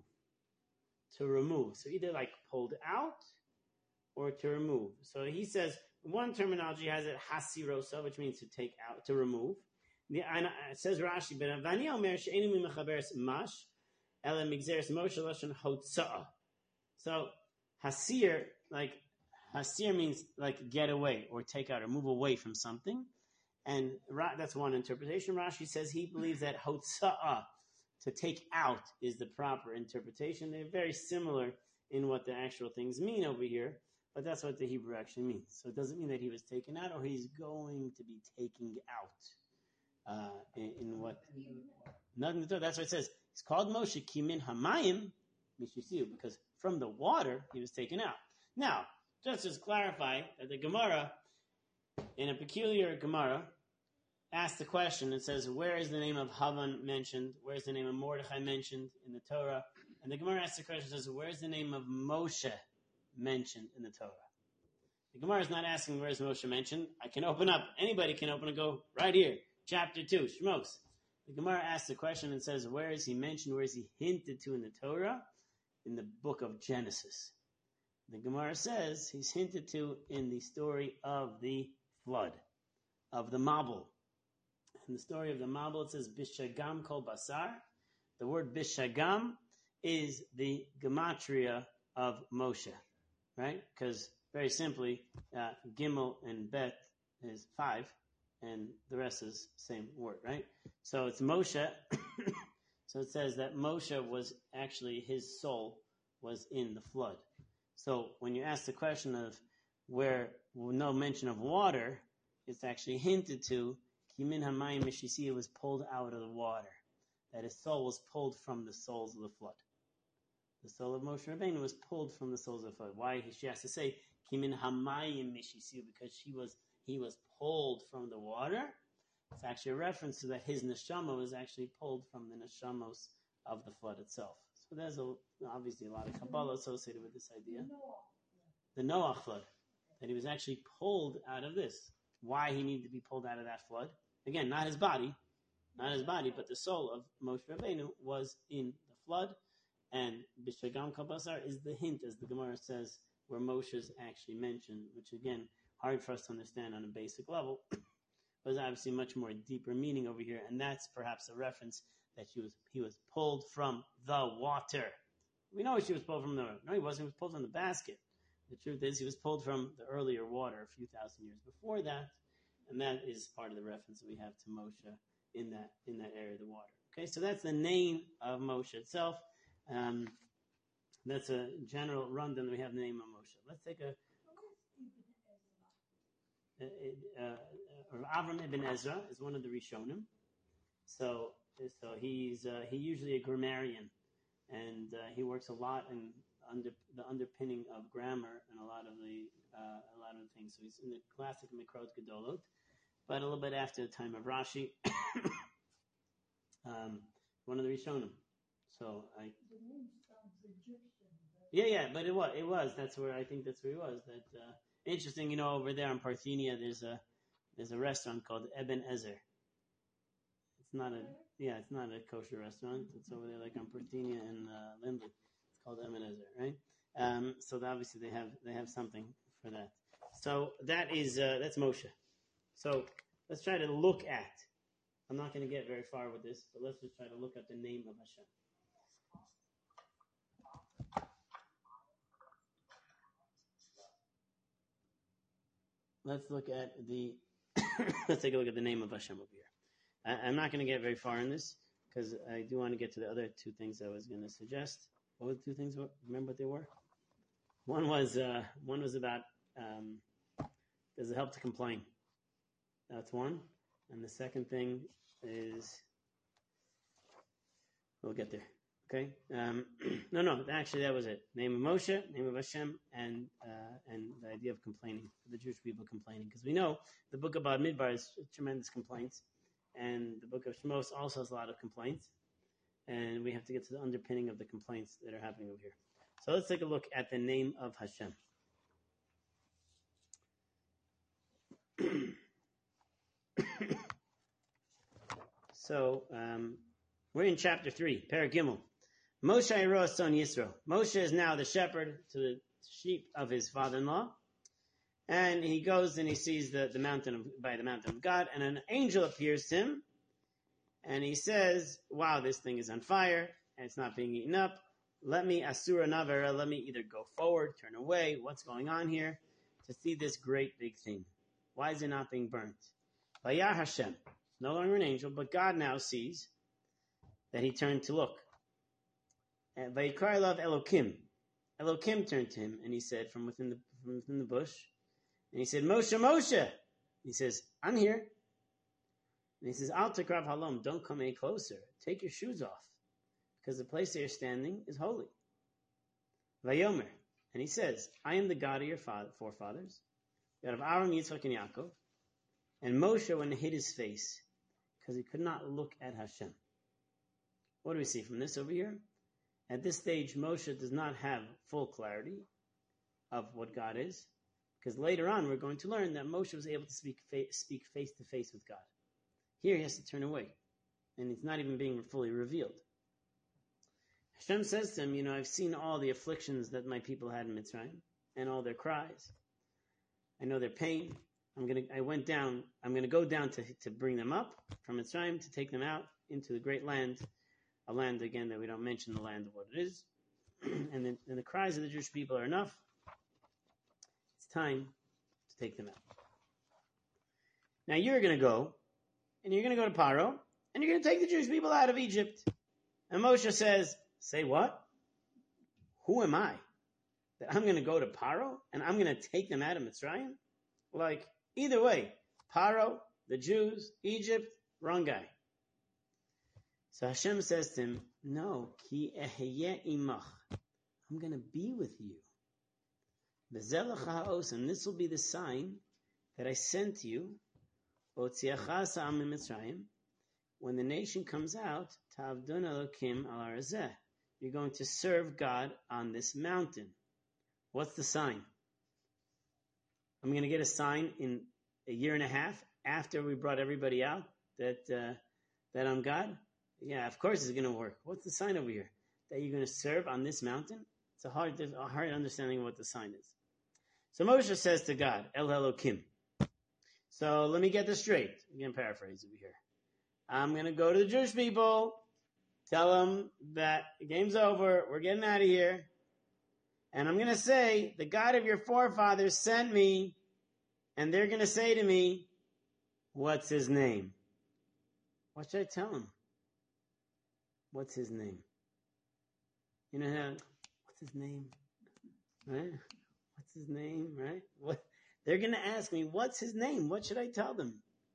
To remove. So either like pulled out or to remove. So he says one terminology has it Hasirosav, which means to take out, to remove. The, and it says Rashi, but Vani Omer She'enu Mimechaberes Mash Ela Migzeres Moshe Lashon Hotza'a. So Hasir, like Hasir means like get away or take out or move away from something. And that's one interpretation. Rashi says he believes that Hotza'a, to take out, is the proper interpretation. They're very similar in what the actual things mean over here, but that's what the Hebrew actually means. So it doesn't mean that he was taken out or he's going to be taking out uh, in, in what... Nothing to do. That's what it says. It's called Moshe Kimin Hamayim Mishisiu, because from the water he was taken out. Now, just to clarify that the Gemara, in a peculiar Gemara, asks the question. It says, where is the name of Havan mentioned? Where is the name of Mordechai mentioned in the Torah? And the Gemara asks the question, says, where is the name of Moshe mentioned in the Torah? The Gemara is not asking where is Moshe mentioned. I can open up. Anybody can open and go right here. Chapter two, Shmos. The Gemara asks the question and says, where is he mentioned? Where is he hinted to in the Torah? In the book of Genesis. The Gemara says he's hinted to in the story of the flood, of the Mabul. In the story of the Mabul, it says, Bishagam kol basar. The word Bishagam is the gematria of Moshe, right? Because very simply, uh, Gimel and Bet is five, and the rest is same word, right? So it's Moshe. So it says that Moshe was actually, his soul was in the flood. So when you ask the question of where no mention of water, it's actually hinted to, Kimin Hamayim Mishisiya was pulled out of the water. That his soul was pulled from the souls of the flood. The soul of Moshe Rabbeinu was pulled from the souls of the flood. Why she has to say Kimin Hamayim Mishisiya? Because she was he was pulled from the water. It's actually a reference to that his neshama was actually pulled from the neshamos of the flood itself. So there's a, obviously a lot of Kabbalah associated with this idea. The Noah flood. That he was actually pulled out of this. Why he needed to be pulled out of that flood? Again, not his body, not his body, but the soul of Moshe Rabbeinu was in the flood. And Bishagam Kabasar is the hint, as the Gemara says, where Moshe is actually mentioned, which again, hard for us to understand on a basic level. There's obviously much more deeper meaning over here, and that's perhaps a reference that he was he was pulled from the water. We know she was pulled from the no, he wasn't. He was pulled from the basket. The truth is, he was pulled from the earlier water a few thousand years before that, and that is part of the reference that we have to Moshe in that in that area of the water. Okay, so that's the name of Moshe itself. Um, that's a general rundown. We have the name of Moshe. Let's take a. Uh, uh, Avram ibn Ezra is one of the Rishonim. So, so he's uh, he usually a grammarian, and uh, he works a lot in under the underpinning of grammar and a lot of the uh, a lot of the things. So he's in the classic Mikrot Gedolot, but a little bit after the time of Rashi, um, one of the Rishonim. So I. The name sounds Egyptian. Yeah, yeah, but it was it was. That's where I think that's where he was. That. Uh, Interesting, you know, over there in Parthenia, there's a there's a restaurant called Eben Ezer. It's not a yeah, it's not a kosher restaurant. It's over there, like on Parthenia and uh, Lindley. It's called Eben Ezer, right? Um, so obviously they have they have something for that. So that is uh, that's Moshe. So let's try to look at. I'm not going to get very far with this, but let's just try to look at the name of Hashem. Let's look at the, let's take a look at the name of Hashem over here. I, I'm not going to get very far in this because I do want to get to the other two things I was going to suggest. What were the two things? Remember what they were? One was, uh, one was about, um, does it help to complain? That's one. And the second thing is, we'll get there. Okay? Um, no, no, actually that was it. Name of Moshe, name of Hashem, and uh, and the idea of complaining, the Jewish people complaining. Because we know the book of Bamidbar is tremendous complaints, and the book of Shemos also has a lot of complaints, and we have to get to the underpinning of the complaints that are happening over here. So let's take a look at the name of Hashem. So um, we're in chapter three, Perek Gimel. Moshe Eroah son Yisro. Moshe is now the shepherd to the sheep of his father-in-law, and he goes and he sees the, the mountain of, by the mountain of God, and an angel appears to him, and he says, "Wow, this thing is on fire, and it's not being eaten up. Let me asura navera. Let me either go forward, turn away. What's going on here? To see this great big thing. Why is it not being burnt?" Vayar Hashem, no longer an angel, but God now sees that he turned to look. And Vayikar Elav Elokim. Elokim turned to him, and he said from within the from within the bush, and he said, "Moshe, Moshe." He says, "I'm here." And he says, "Al takrav halom, don't come any closer. Take your shoes off, because the place that you're standing is holy." Vayomer, and he says, "I am the God of your father, forefathers, God of Avraham, Yitzchak, and Yaakov." And Moshe went and hid his face, because he could not look at Hashem. What do we see from this over here? At this stage, Moshe does not have full clarity of what God is, because later on we're going to learn that Moshe was able to speak fa- speak face to face with God. Here he has to turn away, and it's not even being fully revealed. Hashem says to him, you know, I've seen all the afflictions that my people had in Mitzrayim, and all their cries. I know their pain. I'm gonna. I went down. I'm gonna go down to to bring them up from Mitzrayim, to take them out into the great land, a land again that we don't mention the land of what it is, and then and the cries of the Jewish people are enough. It's time to take them out. Now you're gonna go, and you're gonna go to Paro, and you're gonna take the Jewish people out of Egypt. And Moshe says, "Say what? Who am I that I'm gonna go to Paro and I'm gonna take them out of Mitzrayim?" Like, either way, Paro, the Jews, Egypt, wrong guy. So Hashem says to him, "No, ki ehye imach. I'm going to be with you. Bezelach ha'os, and this will be the sign that I sent you. Otziacha sa'am mitzrayim. When the nation comes out, ta'avdun Elokim al harazeh. You're going to serve God on this mountain." What's the sign? I'm going to get a sign in a year and a half after we brought everybody out that uh, that I'm God? Yeah, of course it's going to work. What's the sign over here? That you're going to serve on this mountain? It's a hard, a hard understanding of what the sign is. So Moshe says to God, El Elokim. So let me get this straight. Again, paraphrase over here. I'm going to go to the Jewish people, tell them that the game's over, we're getting out of here. And I'm going to say, the God of your forefathers sent me, and they're going to say to me, what's his name? What should I tell him? What's his name? You know how, what's his name? Right? What's his name? Right? What? They're going to ask me, what's his name? What should I tell them?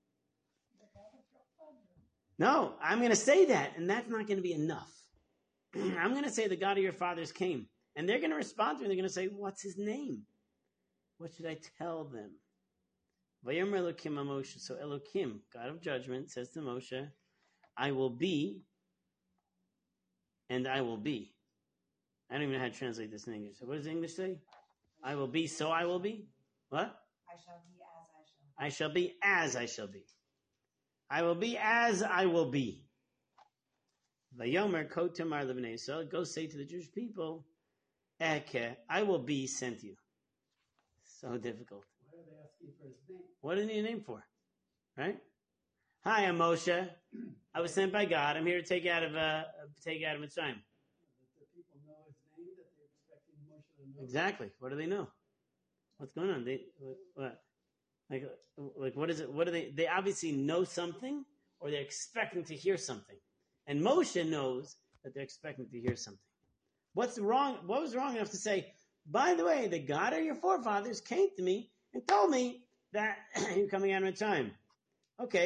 No, I'm going to say that, and that's not going to be enough. I'm going to say the God of your fathers came. And they're going to respond to me. They're going to say, what's his name? What should I tell them? Vayomer Elokim Moshe. So Elokim, God of judgment, says to Moshe, I will be, and I will be. I don't even know how to translate this in English. So what does English say? I will be, so I will be. What? I shall be as I shall be. I shall be as I shall be. I will be as I will be. Vayomer Kotamar Levanei. So go say to the Jewish people, Eke, I will be sent you. So difficult. Why are they asking for his name? What do you need a name for? Right? Hi, I'm Moshe. I was sent by God. I'm here to take you out of uh, take you out of Mitzrayim. That the people know his name, that they're expecting Moshe to know. Exactly. What do they know? What's going on? They what? Like like what is it? What do they? They obviously know something, or they're expecting to hear something. And Moshe knows that they're expecting to hear something. What's wrong? What was wrong enough to say, by the way, the God of your forefathers came to me and told me that you're coming out of time. Okay,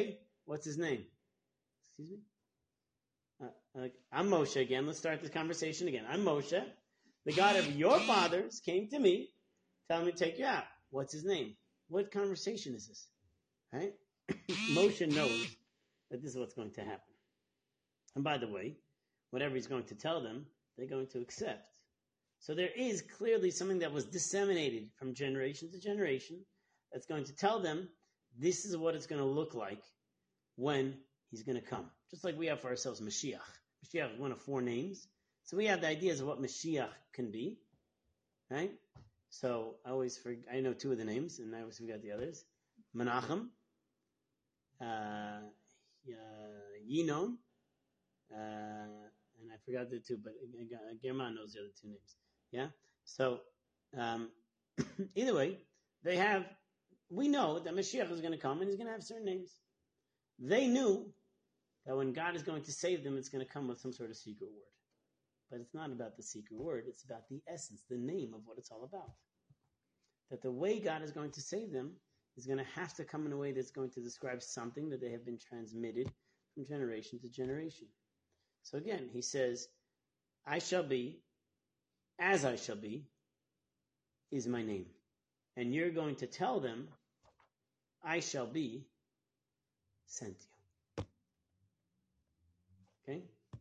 What's his name? Excuse me? Uh, uh, I'm Moshe again. Let's start this conversation again. I'm Moshe. The God of your fathers came to me, telling me to take you out. What's his name? What conversation is this? Right? Moshe knows that this is what's going to happen. And by the way, whatever he's going to tell them, they're going to accept. So there is clearly something that was disseminated from generation to generation that's going to tell them this is what it's going to look like when he's going to come. Just like we have for ourselves Mashiach. Mashiach is one of four names. So we have the ideas of what Mashiach can be. Right? So I always forget, I know two of the names, and I always forget the others. Menachem, uh, uh, Yinon, uh, and I forgot the two, but German knows the other two names. Yeah? So, um, either way, they have, we know that Mashiach is going to come and he's going to have certain names. They knew that when God is going to save them, it's going to come with some sort of secret word. But it's not about the secret word, it's about the essence, the name of what it's all about. That the way God is going to save them is going to have to come in a way that's going to describe something that they have been transmitted from generation to generation. So again, he says, I shall be, as I shall be, is my name. And you're going to tell them, I shall be sent you. Okay?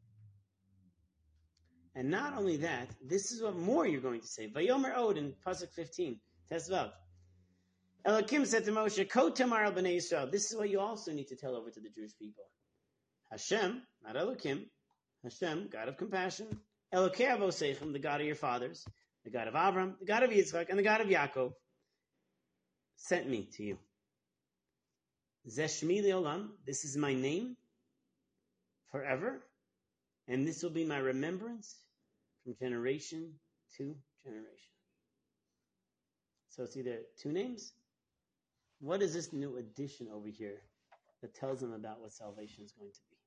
And not only that, this is what more you're going to say. Vayomer Od in Pasuk fifteen, Tesvav. Elokim said to Moshe, Ko tamar al b'nei Yisrael. This is what you also need to tell over to the Jewish people. Hashem, not Elokim, Hashem, God of compassion. Elokei Avosechem, the God of your fathers, the God of Avram, the God of Yitzchak, and the God of Yaakov, sent me to you. Zeshmi leolam, this is my name forever, and this will be my remembrance from generation to generation. So it's either two names. What is this new addition over here that tells them about what salvation is going to be?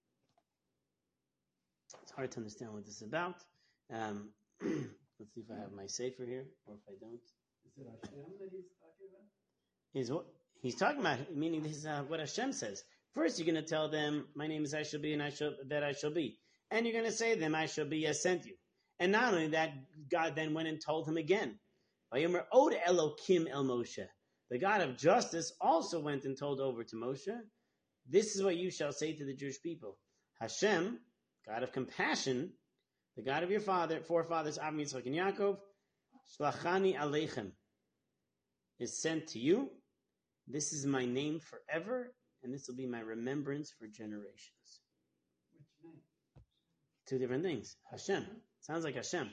It's hard to understand what this is about. Um, let's see if I have my safer here, or if I don't. Is it Hashem that he's talking about? Is what he's talking about, meaning this is uh, what Hashem says. First, you're going to tell them, my name is I shall be, and I shall that I shall be. And you're going to say to them, I shall be, has sent you. And not only that, God then went and told him again. Vayomer Od Elokim El Moshe. The God of justice also went and told over to Moshe, this is what you shall say to the Jewish people. Hashem, God of compassion, the God of your father, forefathers, Avraham, Yitzchak, and Yaakov, Shlachani Aleichem, is sent to you. This is my name forever, and this will be my remembrance for generations. Which name? Two different things. Hashem. Sounds like Hashem.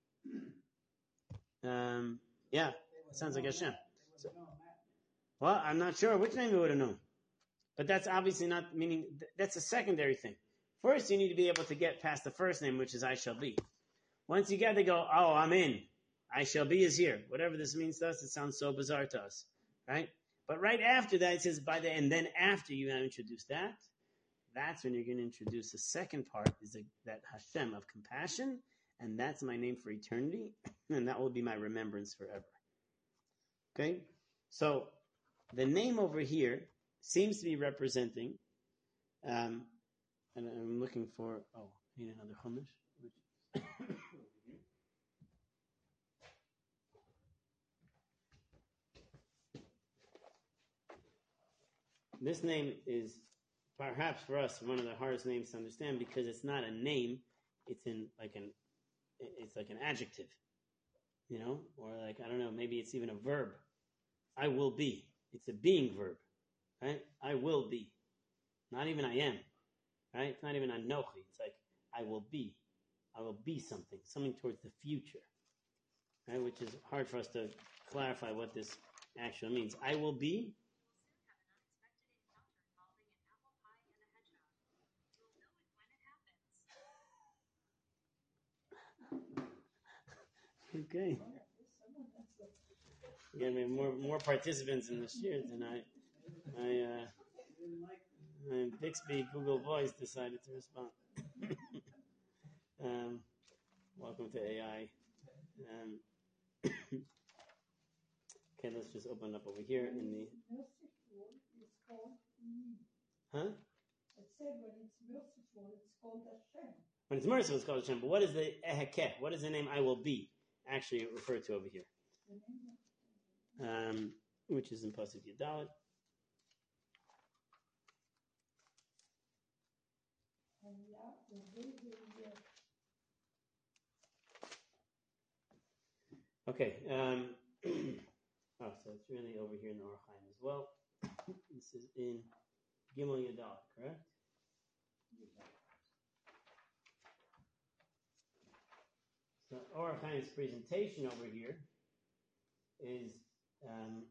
Um, yeah, it sounds like Hashem. So, well, I'm not sure which name we would have known. But that's obviously not, meaning, that's a secondary thing. First, you need to be able to get past the first name, which is I shall be. Once you get to go, oh, I'm in. I shall be is here. Whatever this means to us, it sounds so bizarre to us. Right? But right after that, it says by the, and then after you now introduce that, that's when you're going to introduce the second part, is the, that Hashem of compassion, and that's my name for eternity, and that will be my remembrance forever. Okay? So, the name over here seems to be representing, um, and I'm looking for, oh, I need another chumash. This name is perhaps for us one of the hardest names to understand because it's not a name, it's in like an it's like an adjective, you know, or like I don't know, maybe it's even a verb. I will be. It's a being verb, right? I will be. Not even I am, right? It's not even anochi. It's like I will be. I will be something, something towards the future, right? Which is hard for us to clarify what this actually means. I will be. Okay. Yeah, I mean, more more participants in this year tonight. I, uh, uh, Bixby Google Voice decided to respond. um, welcome to A I. Um, okay, let's just open up over here in the. Huh? said when it's merciful, it's called Hashem. When it's merciful, it's called Hashem. But what is the ehekeh? What is the name I will be actually referred to over here? Um, which is in Pasuk Yudalad. Okay. Um, oh, so it's really over here in the Or Chaim as well. This is in Gimel Yudalad, correct? So Or Chaim's presentation over here is um,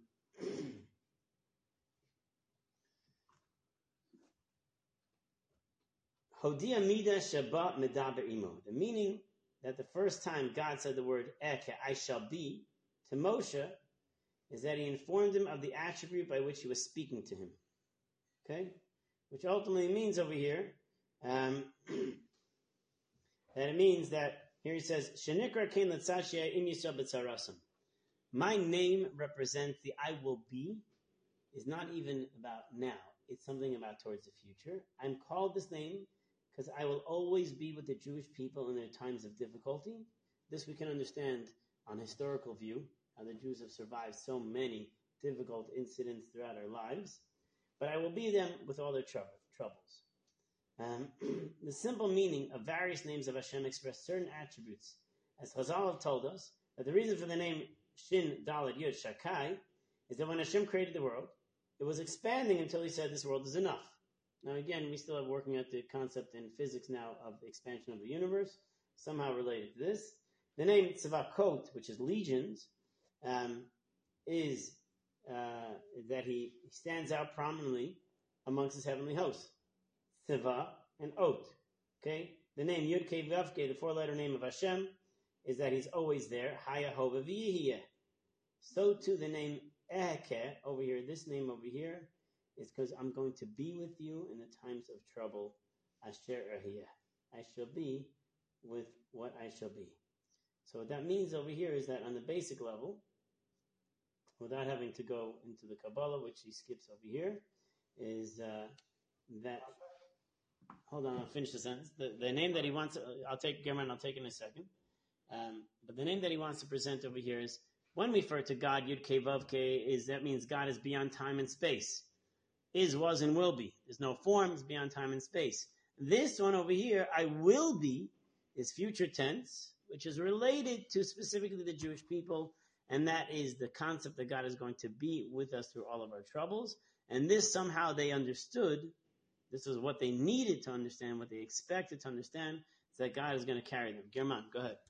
Hodia Mida Shabbat Medaber Imo. The meaning that the first time God said the word Eke, I shall be, to Moshe, is that he informed him of the attribute by which he was speaking to him. Okay? Which ultimately means over here, um, that it means that, here he says, Shenikra Kain Latzashia Im Yisrael B'tzarasam. My name represents the I will be, is not even about now. It's something about towards the future. I'm called this name because I will always be with the Jewish people in their times of difficulty. This we can understand on historical view, how the Jews have survived so many difficult incidents throughout our lives. But I will be them with all their trouble, troubles. Um, the simple meaning of various names of Hashem express certain attributes. As Chazal have told us, that the reason for the name Shin Dalet Yud Shakai is that when Hashem created the world, it was expanding until he said this world is enough. Now again, we still have working at the concept in physics now of the expansion of the universe, somehow related to this. The name Tzavakot, which is legions, um, is uh, that he stands out prominently amongst his heavenly hosts. Tzava and Ot. Okay? The name Yud Kei Vav Kei, the four-letter name of Hashem, is that he's always there. Haya Hova V'Yihiyeh. So too the name Eheke, over here, this name over here, is because I'm going to be with you in the times of trouble. Asher Ahiyah. I shall be with what I shall be. So what that means over here is that on the basic level, without having to go into the Kabbalah, which he skips over here, is uh, that... Hold on, I'll finish the sentence. The, the name that he wants, uh, I'll take, German, I'll take in a second. Um, but the name that he wants to present over here is, when we refer to God, Yud Kei Vav Kei, is that means God is beyond time and space. Is, was, and will be. There's no form, it's beyond time and space. This one over here, I will be, is future tense, which is related to specifically the Jewish people, and that is the concept that God is going to be with us through all of our troubles. And this somehow they understood, this is what they needed to understand, what they expected to understand, is that God is going to carry them. German, go ahead.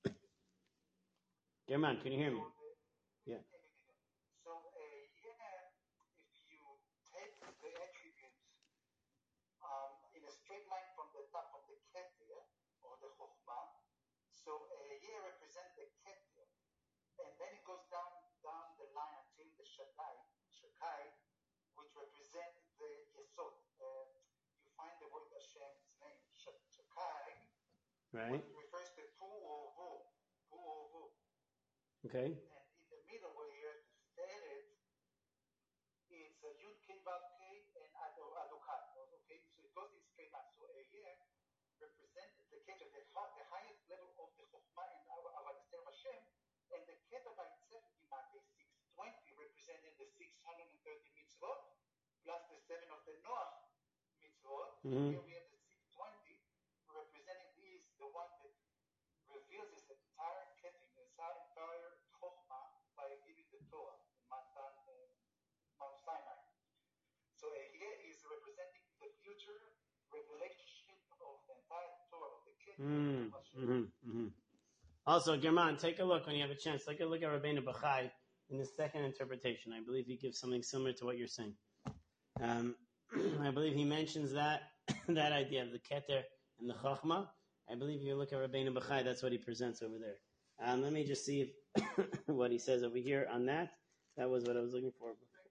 German, can you hear me? Yeah. So, uh, yeah, if you take the attributes um, in a straight line from the top of the Keter, or the Chokhmah, so uh, yeah represents the Keter, and then it goes down down the line until the Shaddai, Shakai, which represents the Yesod. Uh, you find the word Hashem's name, Shakai, Right. which refers to Pu or Vu, Pu or Vu. Okay. And in the middle where you have to state it, it's a Yud Kei Vav Kei and Adokai. Okay, so it goes in straight line. So a year represents the Keter, the, the highest level of the Chokhmah and our understanding of Hashem, and the Keter by itself in Matthew six twenty, representing the six hundred thirty mitzvot plus the seven of the Noach mitzvot. Mm-hmm. Here we have the six twenty, representing these, the one that reveals this entire Keter, the entire Chokhmah by giving the Torah in Mount, uh, Mount Sinai. So uh, here is representing the future revelation of the entire Torah of the Keter. Mm, mm-hmm, mm-hmm. Also, German, take a look when you have a chance. Take a look at Rabbeinu Bachai in the second interpretation. I believe he gives something similar to what you're saying. Um, I believe he mentions that that idea of the Keter and the Chokhmah. I believe if you look at Rabbeinu Bachai, that's what he presents over there. Um, let me just see if what he says over here on that. That was what I was looking for.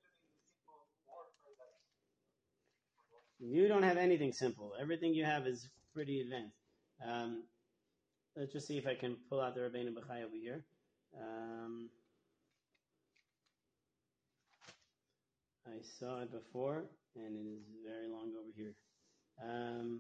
You don't have anything simple. Everything you have is pretty advanced. Um, let's just see if I can pull out the Rabbeinu Bachai over here. Um, I saw it before, and it is very long over here. Um,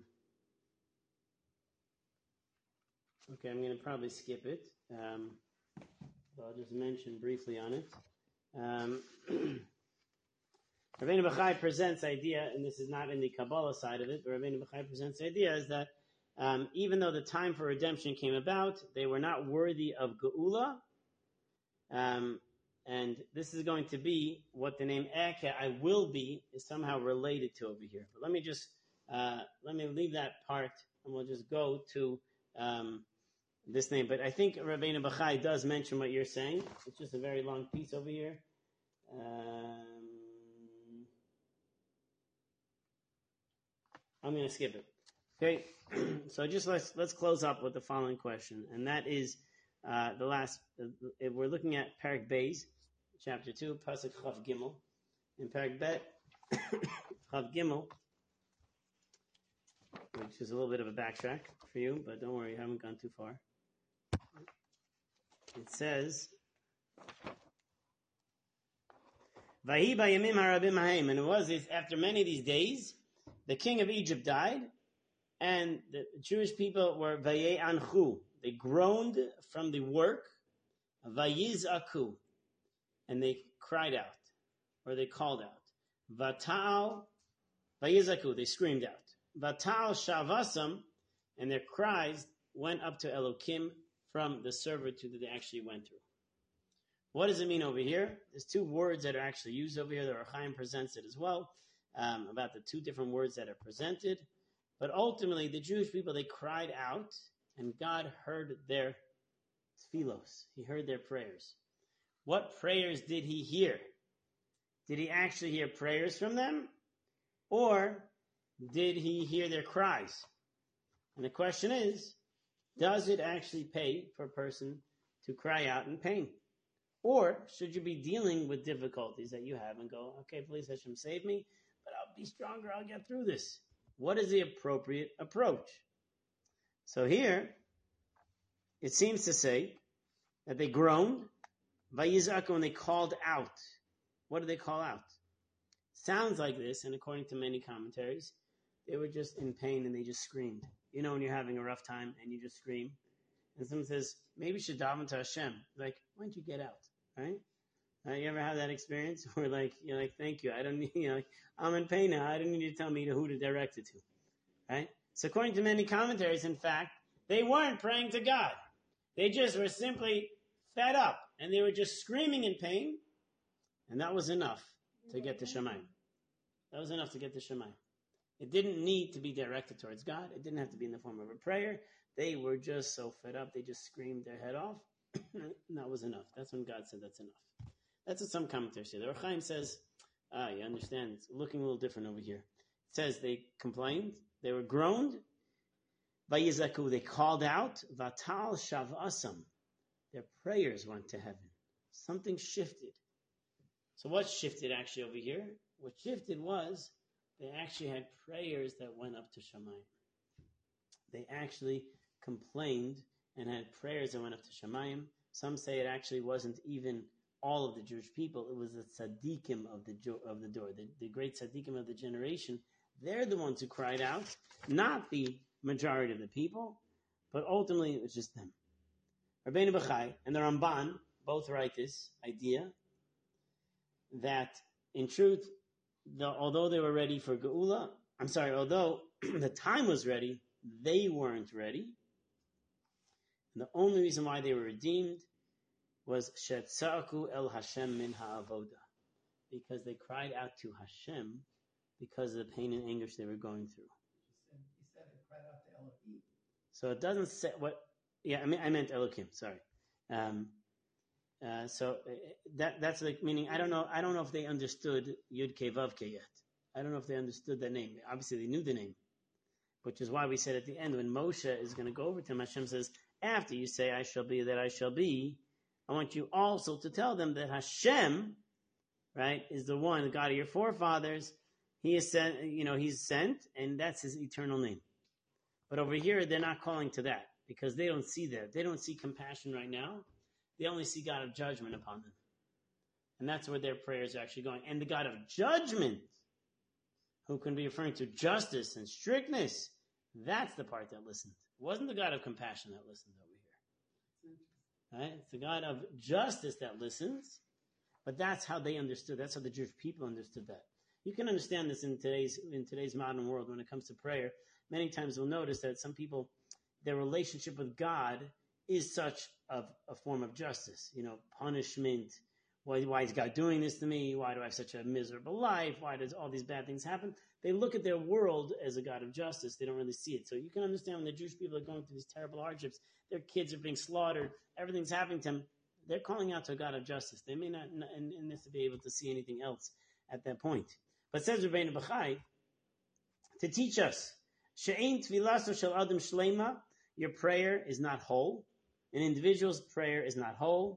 okay, I'm going to probably skip it. Um, but I'll just mention briefly on it. Um, Rabbeinu Bachai presents the idea, and this is not in the Kabbalah side of it, but Rabbeinu Bachai presents the idea is that um, even though the time for redemption came about, they were not worthy of Geula. Um, and this is going to be what the name Eke, I will be, is somehow related to over here. But let me just, uh, let me leave that part, and we'll just go to um, this name. But I think Rabbeinu Bachai does mention what you're saying. It's just a very long piece over here. Um, I'm going to skip it. Okay, so just let's let's close up with the following question, and that is uh, the last. Uh, we're looking at Parak Beis, chapter two, Pasuk Chav Gimel. In Parak Bet, Chav Gimel, which is a little bit of a backtrack for you, but don't worry, you haven't gone too far. It says, Vahi bayamim harabim haim, and it was this, after many of these days, the king of Egypt died, and the Jewish people were vayei anchu. They groaned from the work, vayizaku, and they cried out, or they called out. Vatal, vayizaku, they screamed out. Vatal shavasam, and their cries went up to Elokim from the servitude that they actually went through. What does it mean over here? There's two words that are actually used over here. The Ohr HaChaim presents it as well, um, about the two different words that are presented. But ultimately, the Jewish people, they cried out, and God heard their tefillos. He heard their prayers. What prayers did he hear? Did he actually hear prayers from them? Or did he hear their cries? And the question is, does it actually pay for a person to cry out in pain? Or should you be dealing with difficulties that you have and go, okay, please Hashem save me, but I'll be stronger, I'll get through this. What is the appropriate approach? So here, it seems to say that they groaned, vayizaku, and they called out. What did they call out? Sounds like this, and according to many commentaries, they were just in pain and they just screamed. You know when you're having a rough time and you just scream? And someone says, maybe you should daven to Hashem. Like, why don't you get out? Right? Uh, you ever have that experience where like you're like, thank you, I don't need, you know, like, I'm in pain now. I don't need you to tell me to who to direct it to, right? So according to many commentaries, in fact, they weren't praying to God. They just were simply fed up, and they were just screaming in pain, and that was enough to get to Shemayim. That was enough to get to Shemayim. It didn't need to be directed towards God. It didn't have to be in the form of a prayer. They were just so fed up, they just screamed their head off, and that was enough. That's when God said that's enough. That's what some commentators say. The Ohr HaChaim says, ah, you understand, it's looking a little different over here. It says they complained, they were groaned, vayizaku, they called out, vatal shavasam, their prayers went to heaven. Something shifted. So what shifted actually over here? What shifted was they actually had prayers that went up to Shemayim. They actually complained and had prayers that went up to Shemayim. Some say it actually wasn't even all of the Jewish people. It was the tzaddikim of the of the door, the, the great tzaddikim of the generation. They're the ones who cried out, not the majority of the people, but ultimately it was just them. Rabbeinu Bachai and the Ramban both write this idea that in truth, the, although they were ready for Geula, I'm sorry, although the time was ready, they weren't ready. And the only reason why they were redeemed was Shetzaku El Hashem Min Ha'avoda, because they cried out to Hashem because of the pain and anguish they were going through. He said it cried out to Elohim. So it doesn't say what. Yeah, I mean I meant Elohim. Sorry. Um, uh, so that that's like meaning I don't know. I don't know if they understood Yud Kei Vav Kei yet. I don't know if they understood that name. Obviously, they knew the name, which is why we said at the end when Moshe is going to go over to him, Hashem says, "After you say I shall be that I shall be, I want you also to tell them that Hashem, right, is the one, the God of your forefathers. He is sent, you know, He's sent, and that's His eternal name." But over here, they're not calling to that because they don't see that. They don't see compassion right now. They only see God of judgment upon them. And that's where their prayers are actually going. And the God of judgment who can be referring to justice and strictness, that's the part that listened. It wasn't the God of compassion that listened over here. Right? It's the God of justice that listens, but that's how they understood. That's how the Jewish people understood that. You can understand this in today's in today's modern world when it comes to prayer. Many times we'll notice that some people, their relationship with God is such of a form of justice. You know, punishment. Why, why is God doing this to me? Why do I have such a miserable life? Why does all these bad things happen? They look at their world as a God of justice. They don't really see it. So you can understand when the Jewish people are going through these terrible hardships, their kids are being slaughtered, everything's happening to them, they're calling out to a God of justice. They may not in, in this be able to see anything else at that point. But says Rabbeinu Bachai, to teach us, She'ein tfilaso shel adam shlema, your prayer is not whole. An individual's prayer is not whole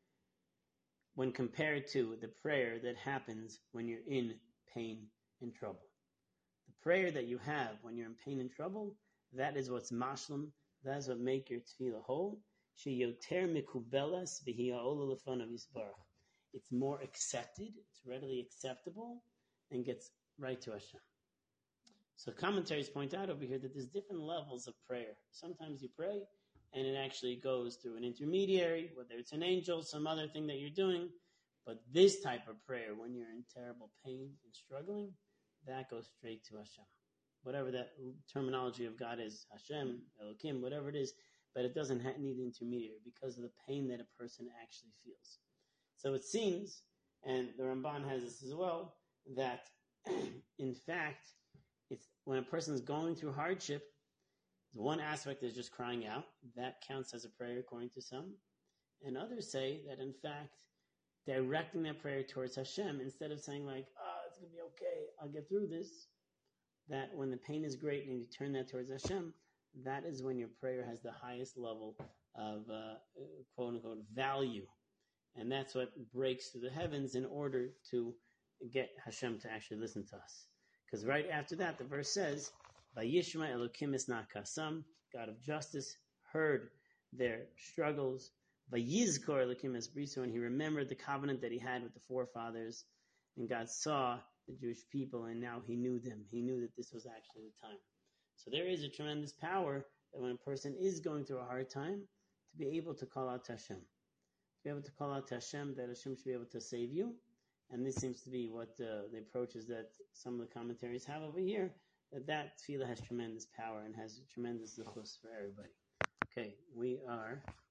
when compared to the prayer that happens when you're in pain and trouble. The prayer that you have when you're in pain and trouble, that is what's mashlam, that is what makes your tefillah whole. Sheyoter mikubelas v'hi ha'ola lefanav yisbarach. It's more accepted, it's readily acceptable, and gets right to Hashem. So commentaries point out over here that there's different levels of prayer. Sometimes you pray, and it actually goes through an intermediary, whether it's an angel, some other thing that you're doing. But this type of prayer, when you're in terrible pain and struggling, that goes straight to Hashem. Whatever that terminology of God is, Hashem, Elokim, whatever it is, but it doesn't need an intermediary because of the pain that a person actually feels. So it seems, and the Ramban has this as well, that in fact, it's when a person is going through hardship, one aspect is just crying out. That counts as a prayer according to some. And others say that in fact, directing that prayer towards Hashem, instead of saying like, oh, it's going to be okay, I'll get through this, that when the pain is great and you turn that towards Hashem, that is when your prayer has the highest level of uh, quote unquote value. And that's what breaks through the heavens in order to get Hashem to actually listen to us. Because right after that, the verse says, Vayishma Elokim Isna Kasam, God of justice, heard their struggles. Vayizkor Elokim Esbrisu, and he remembered the covenant that he had with the forefathers. And God saw the Jewish people, and now he knew them. He knew that this was actually the time. So there is a tremendous power that when a person is going through a hard time, to be able to call out to Hashem. To be able to call out to Hashem, that Hashem should be able to save you. And this seems to be what uh, the approaches that some of the commentaries have over here, that that tefillah has tremendous power and has tremendous zuchus for everybody. Okay, we are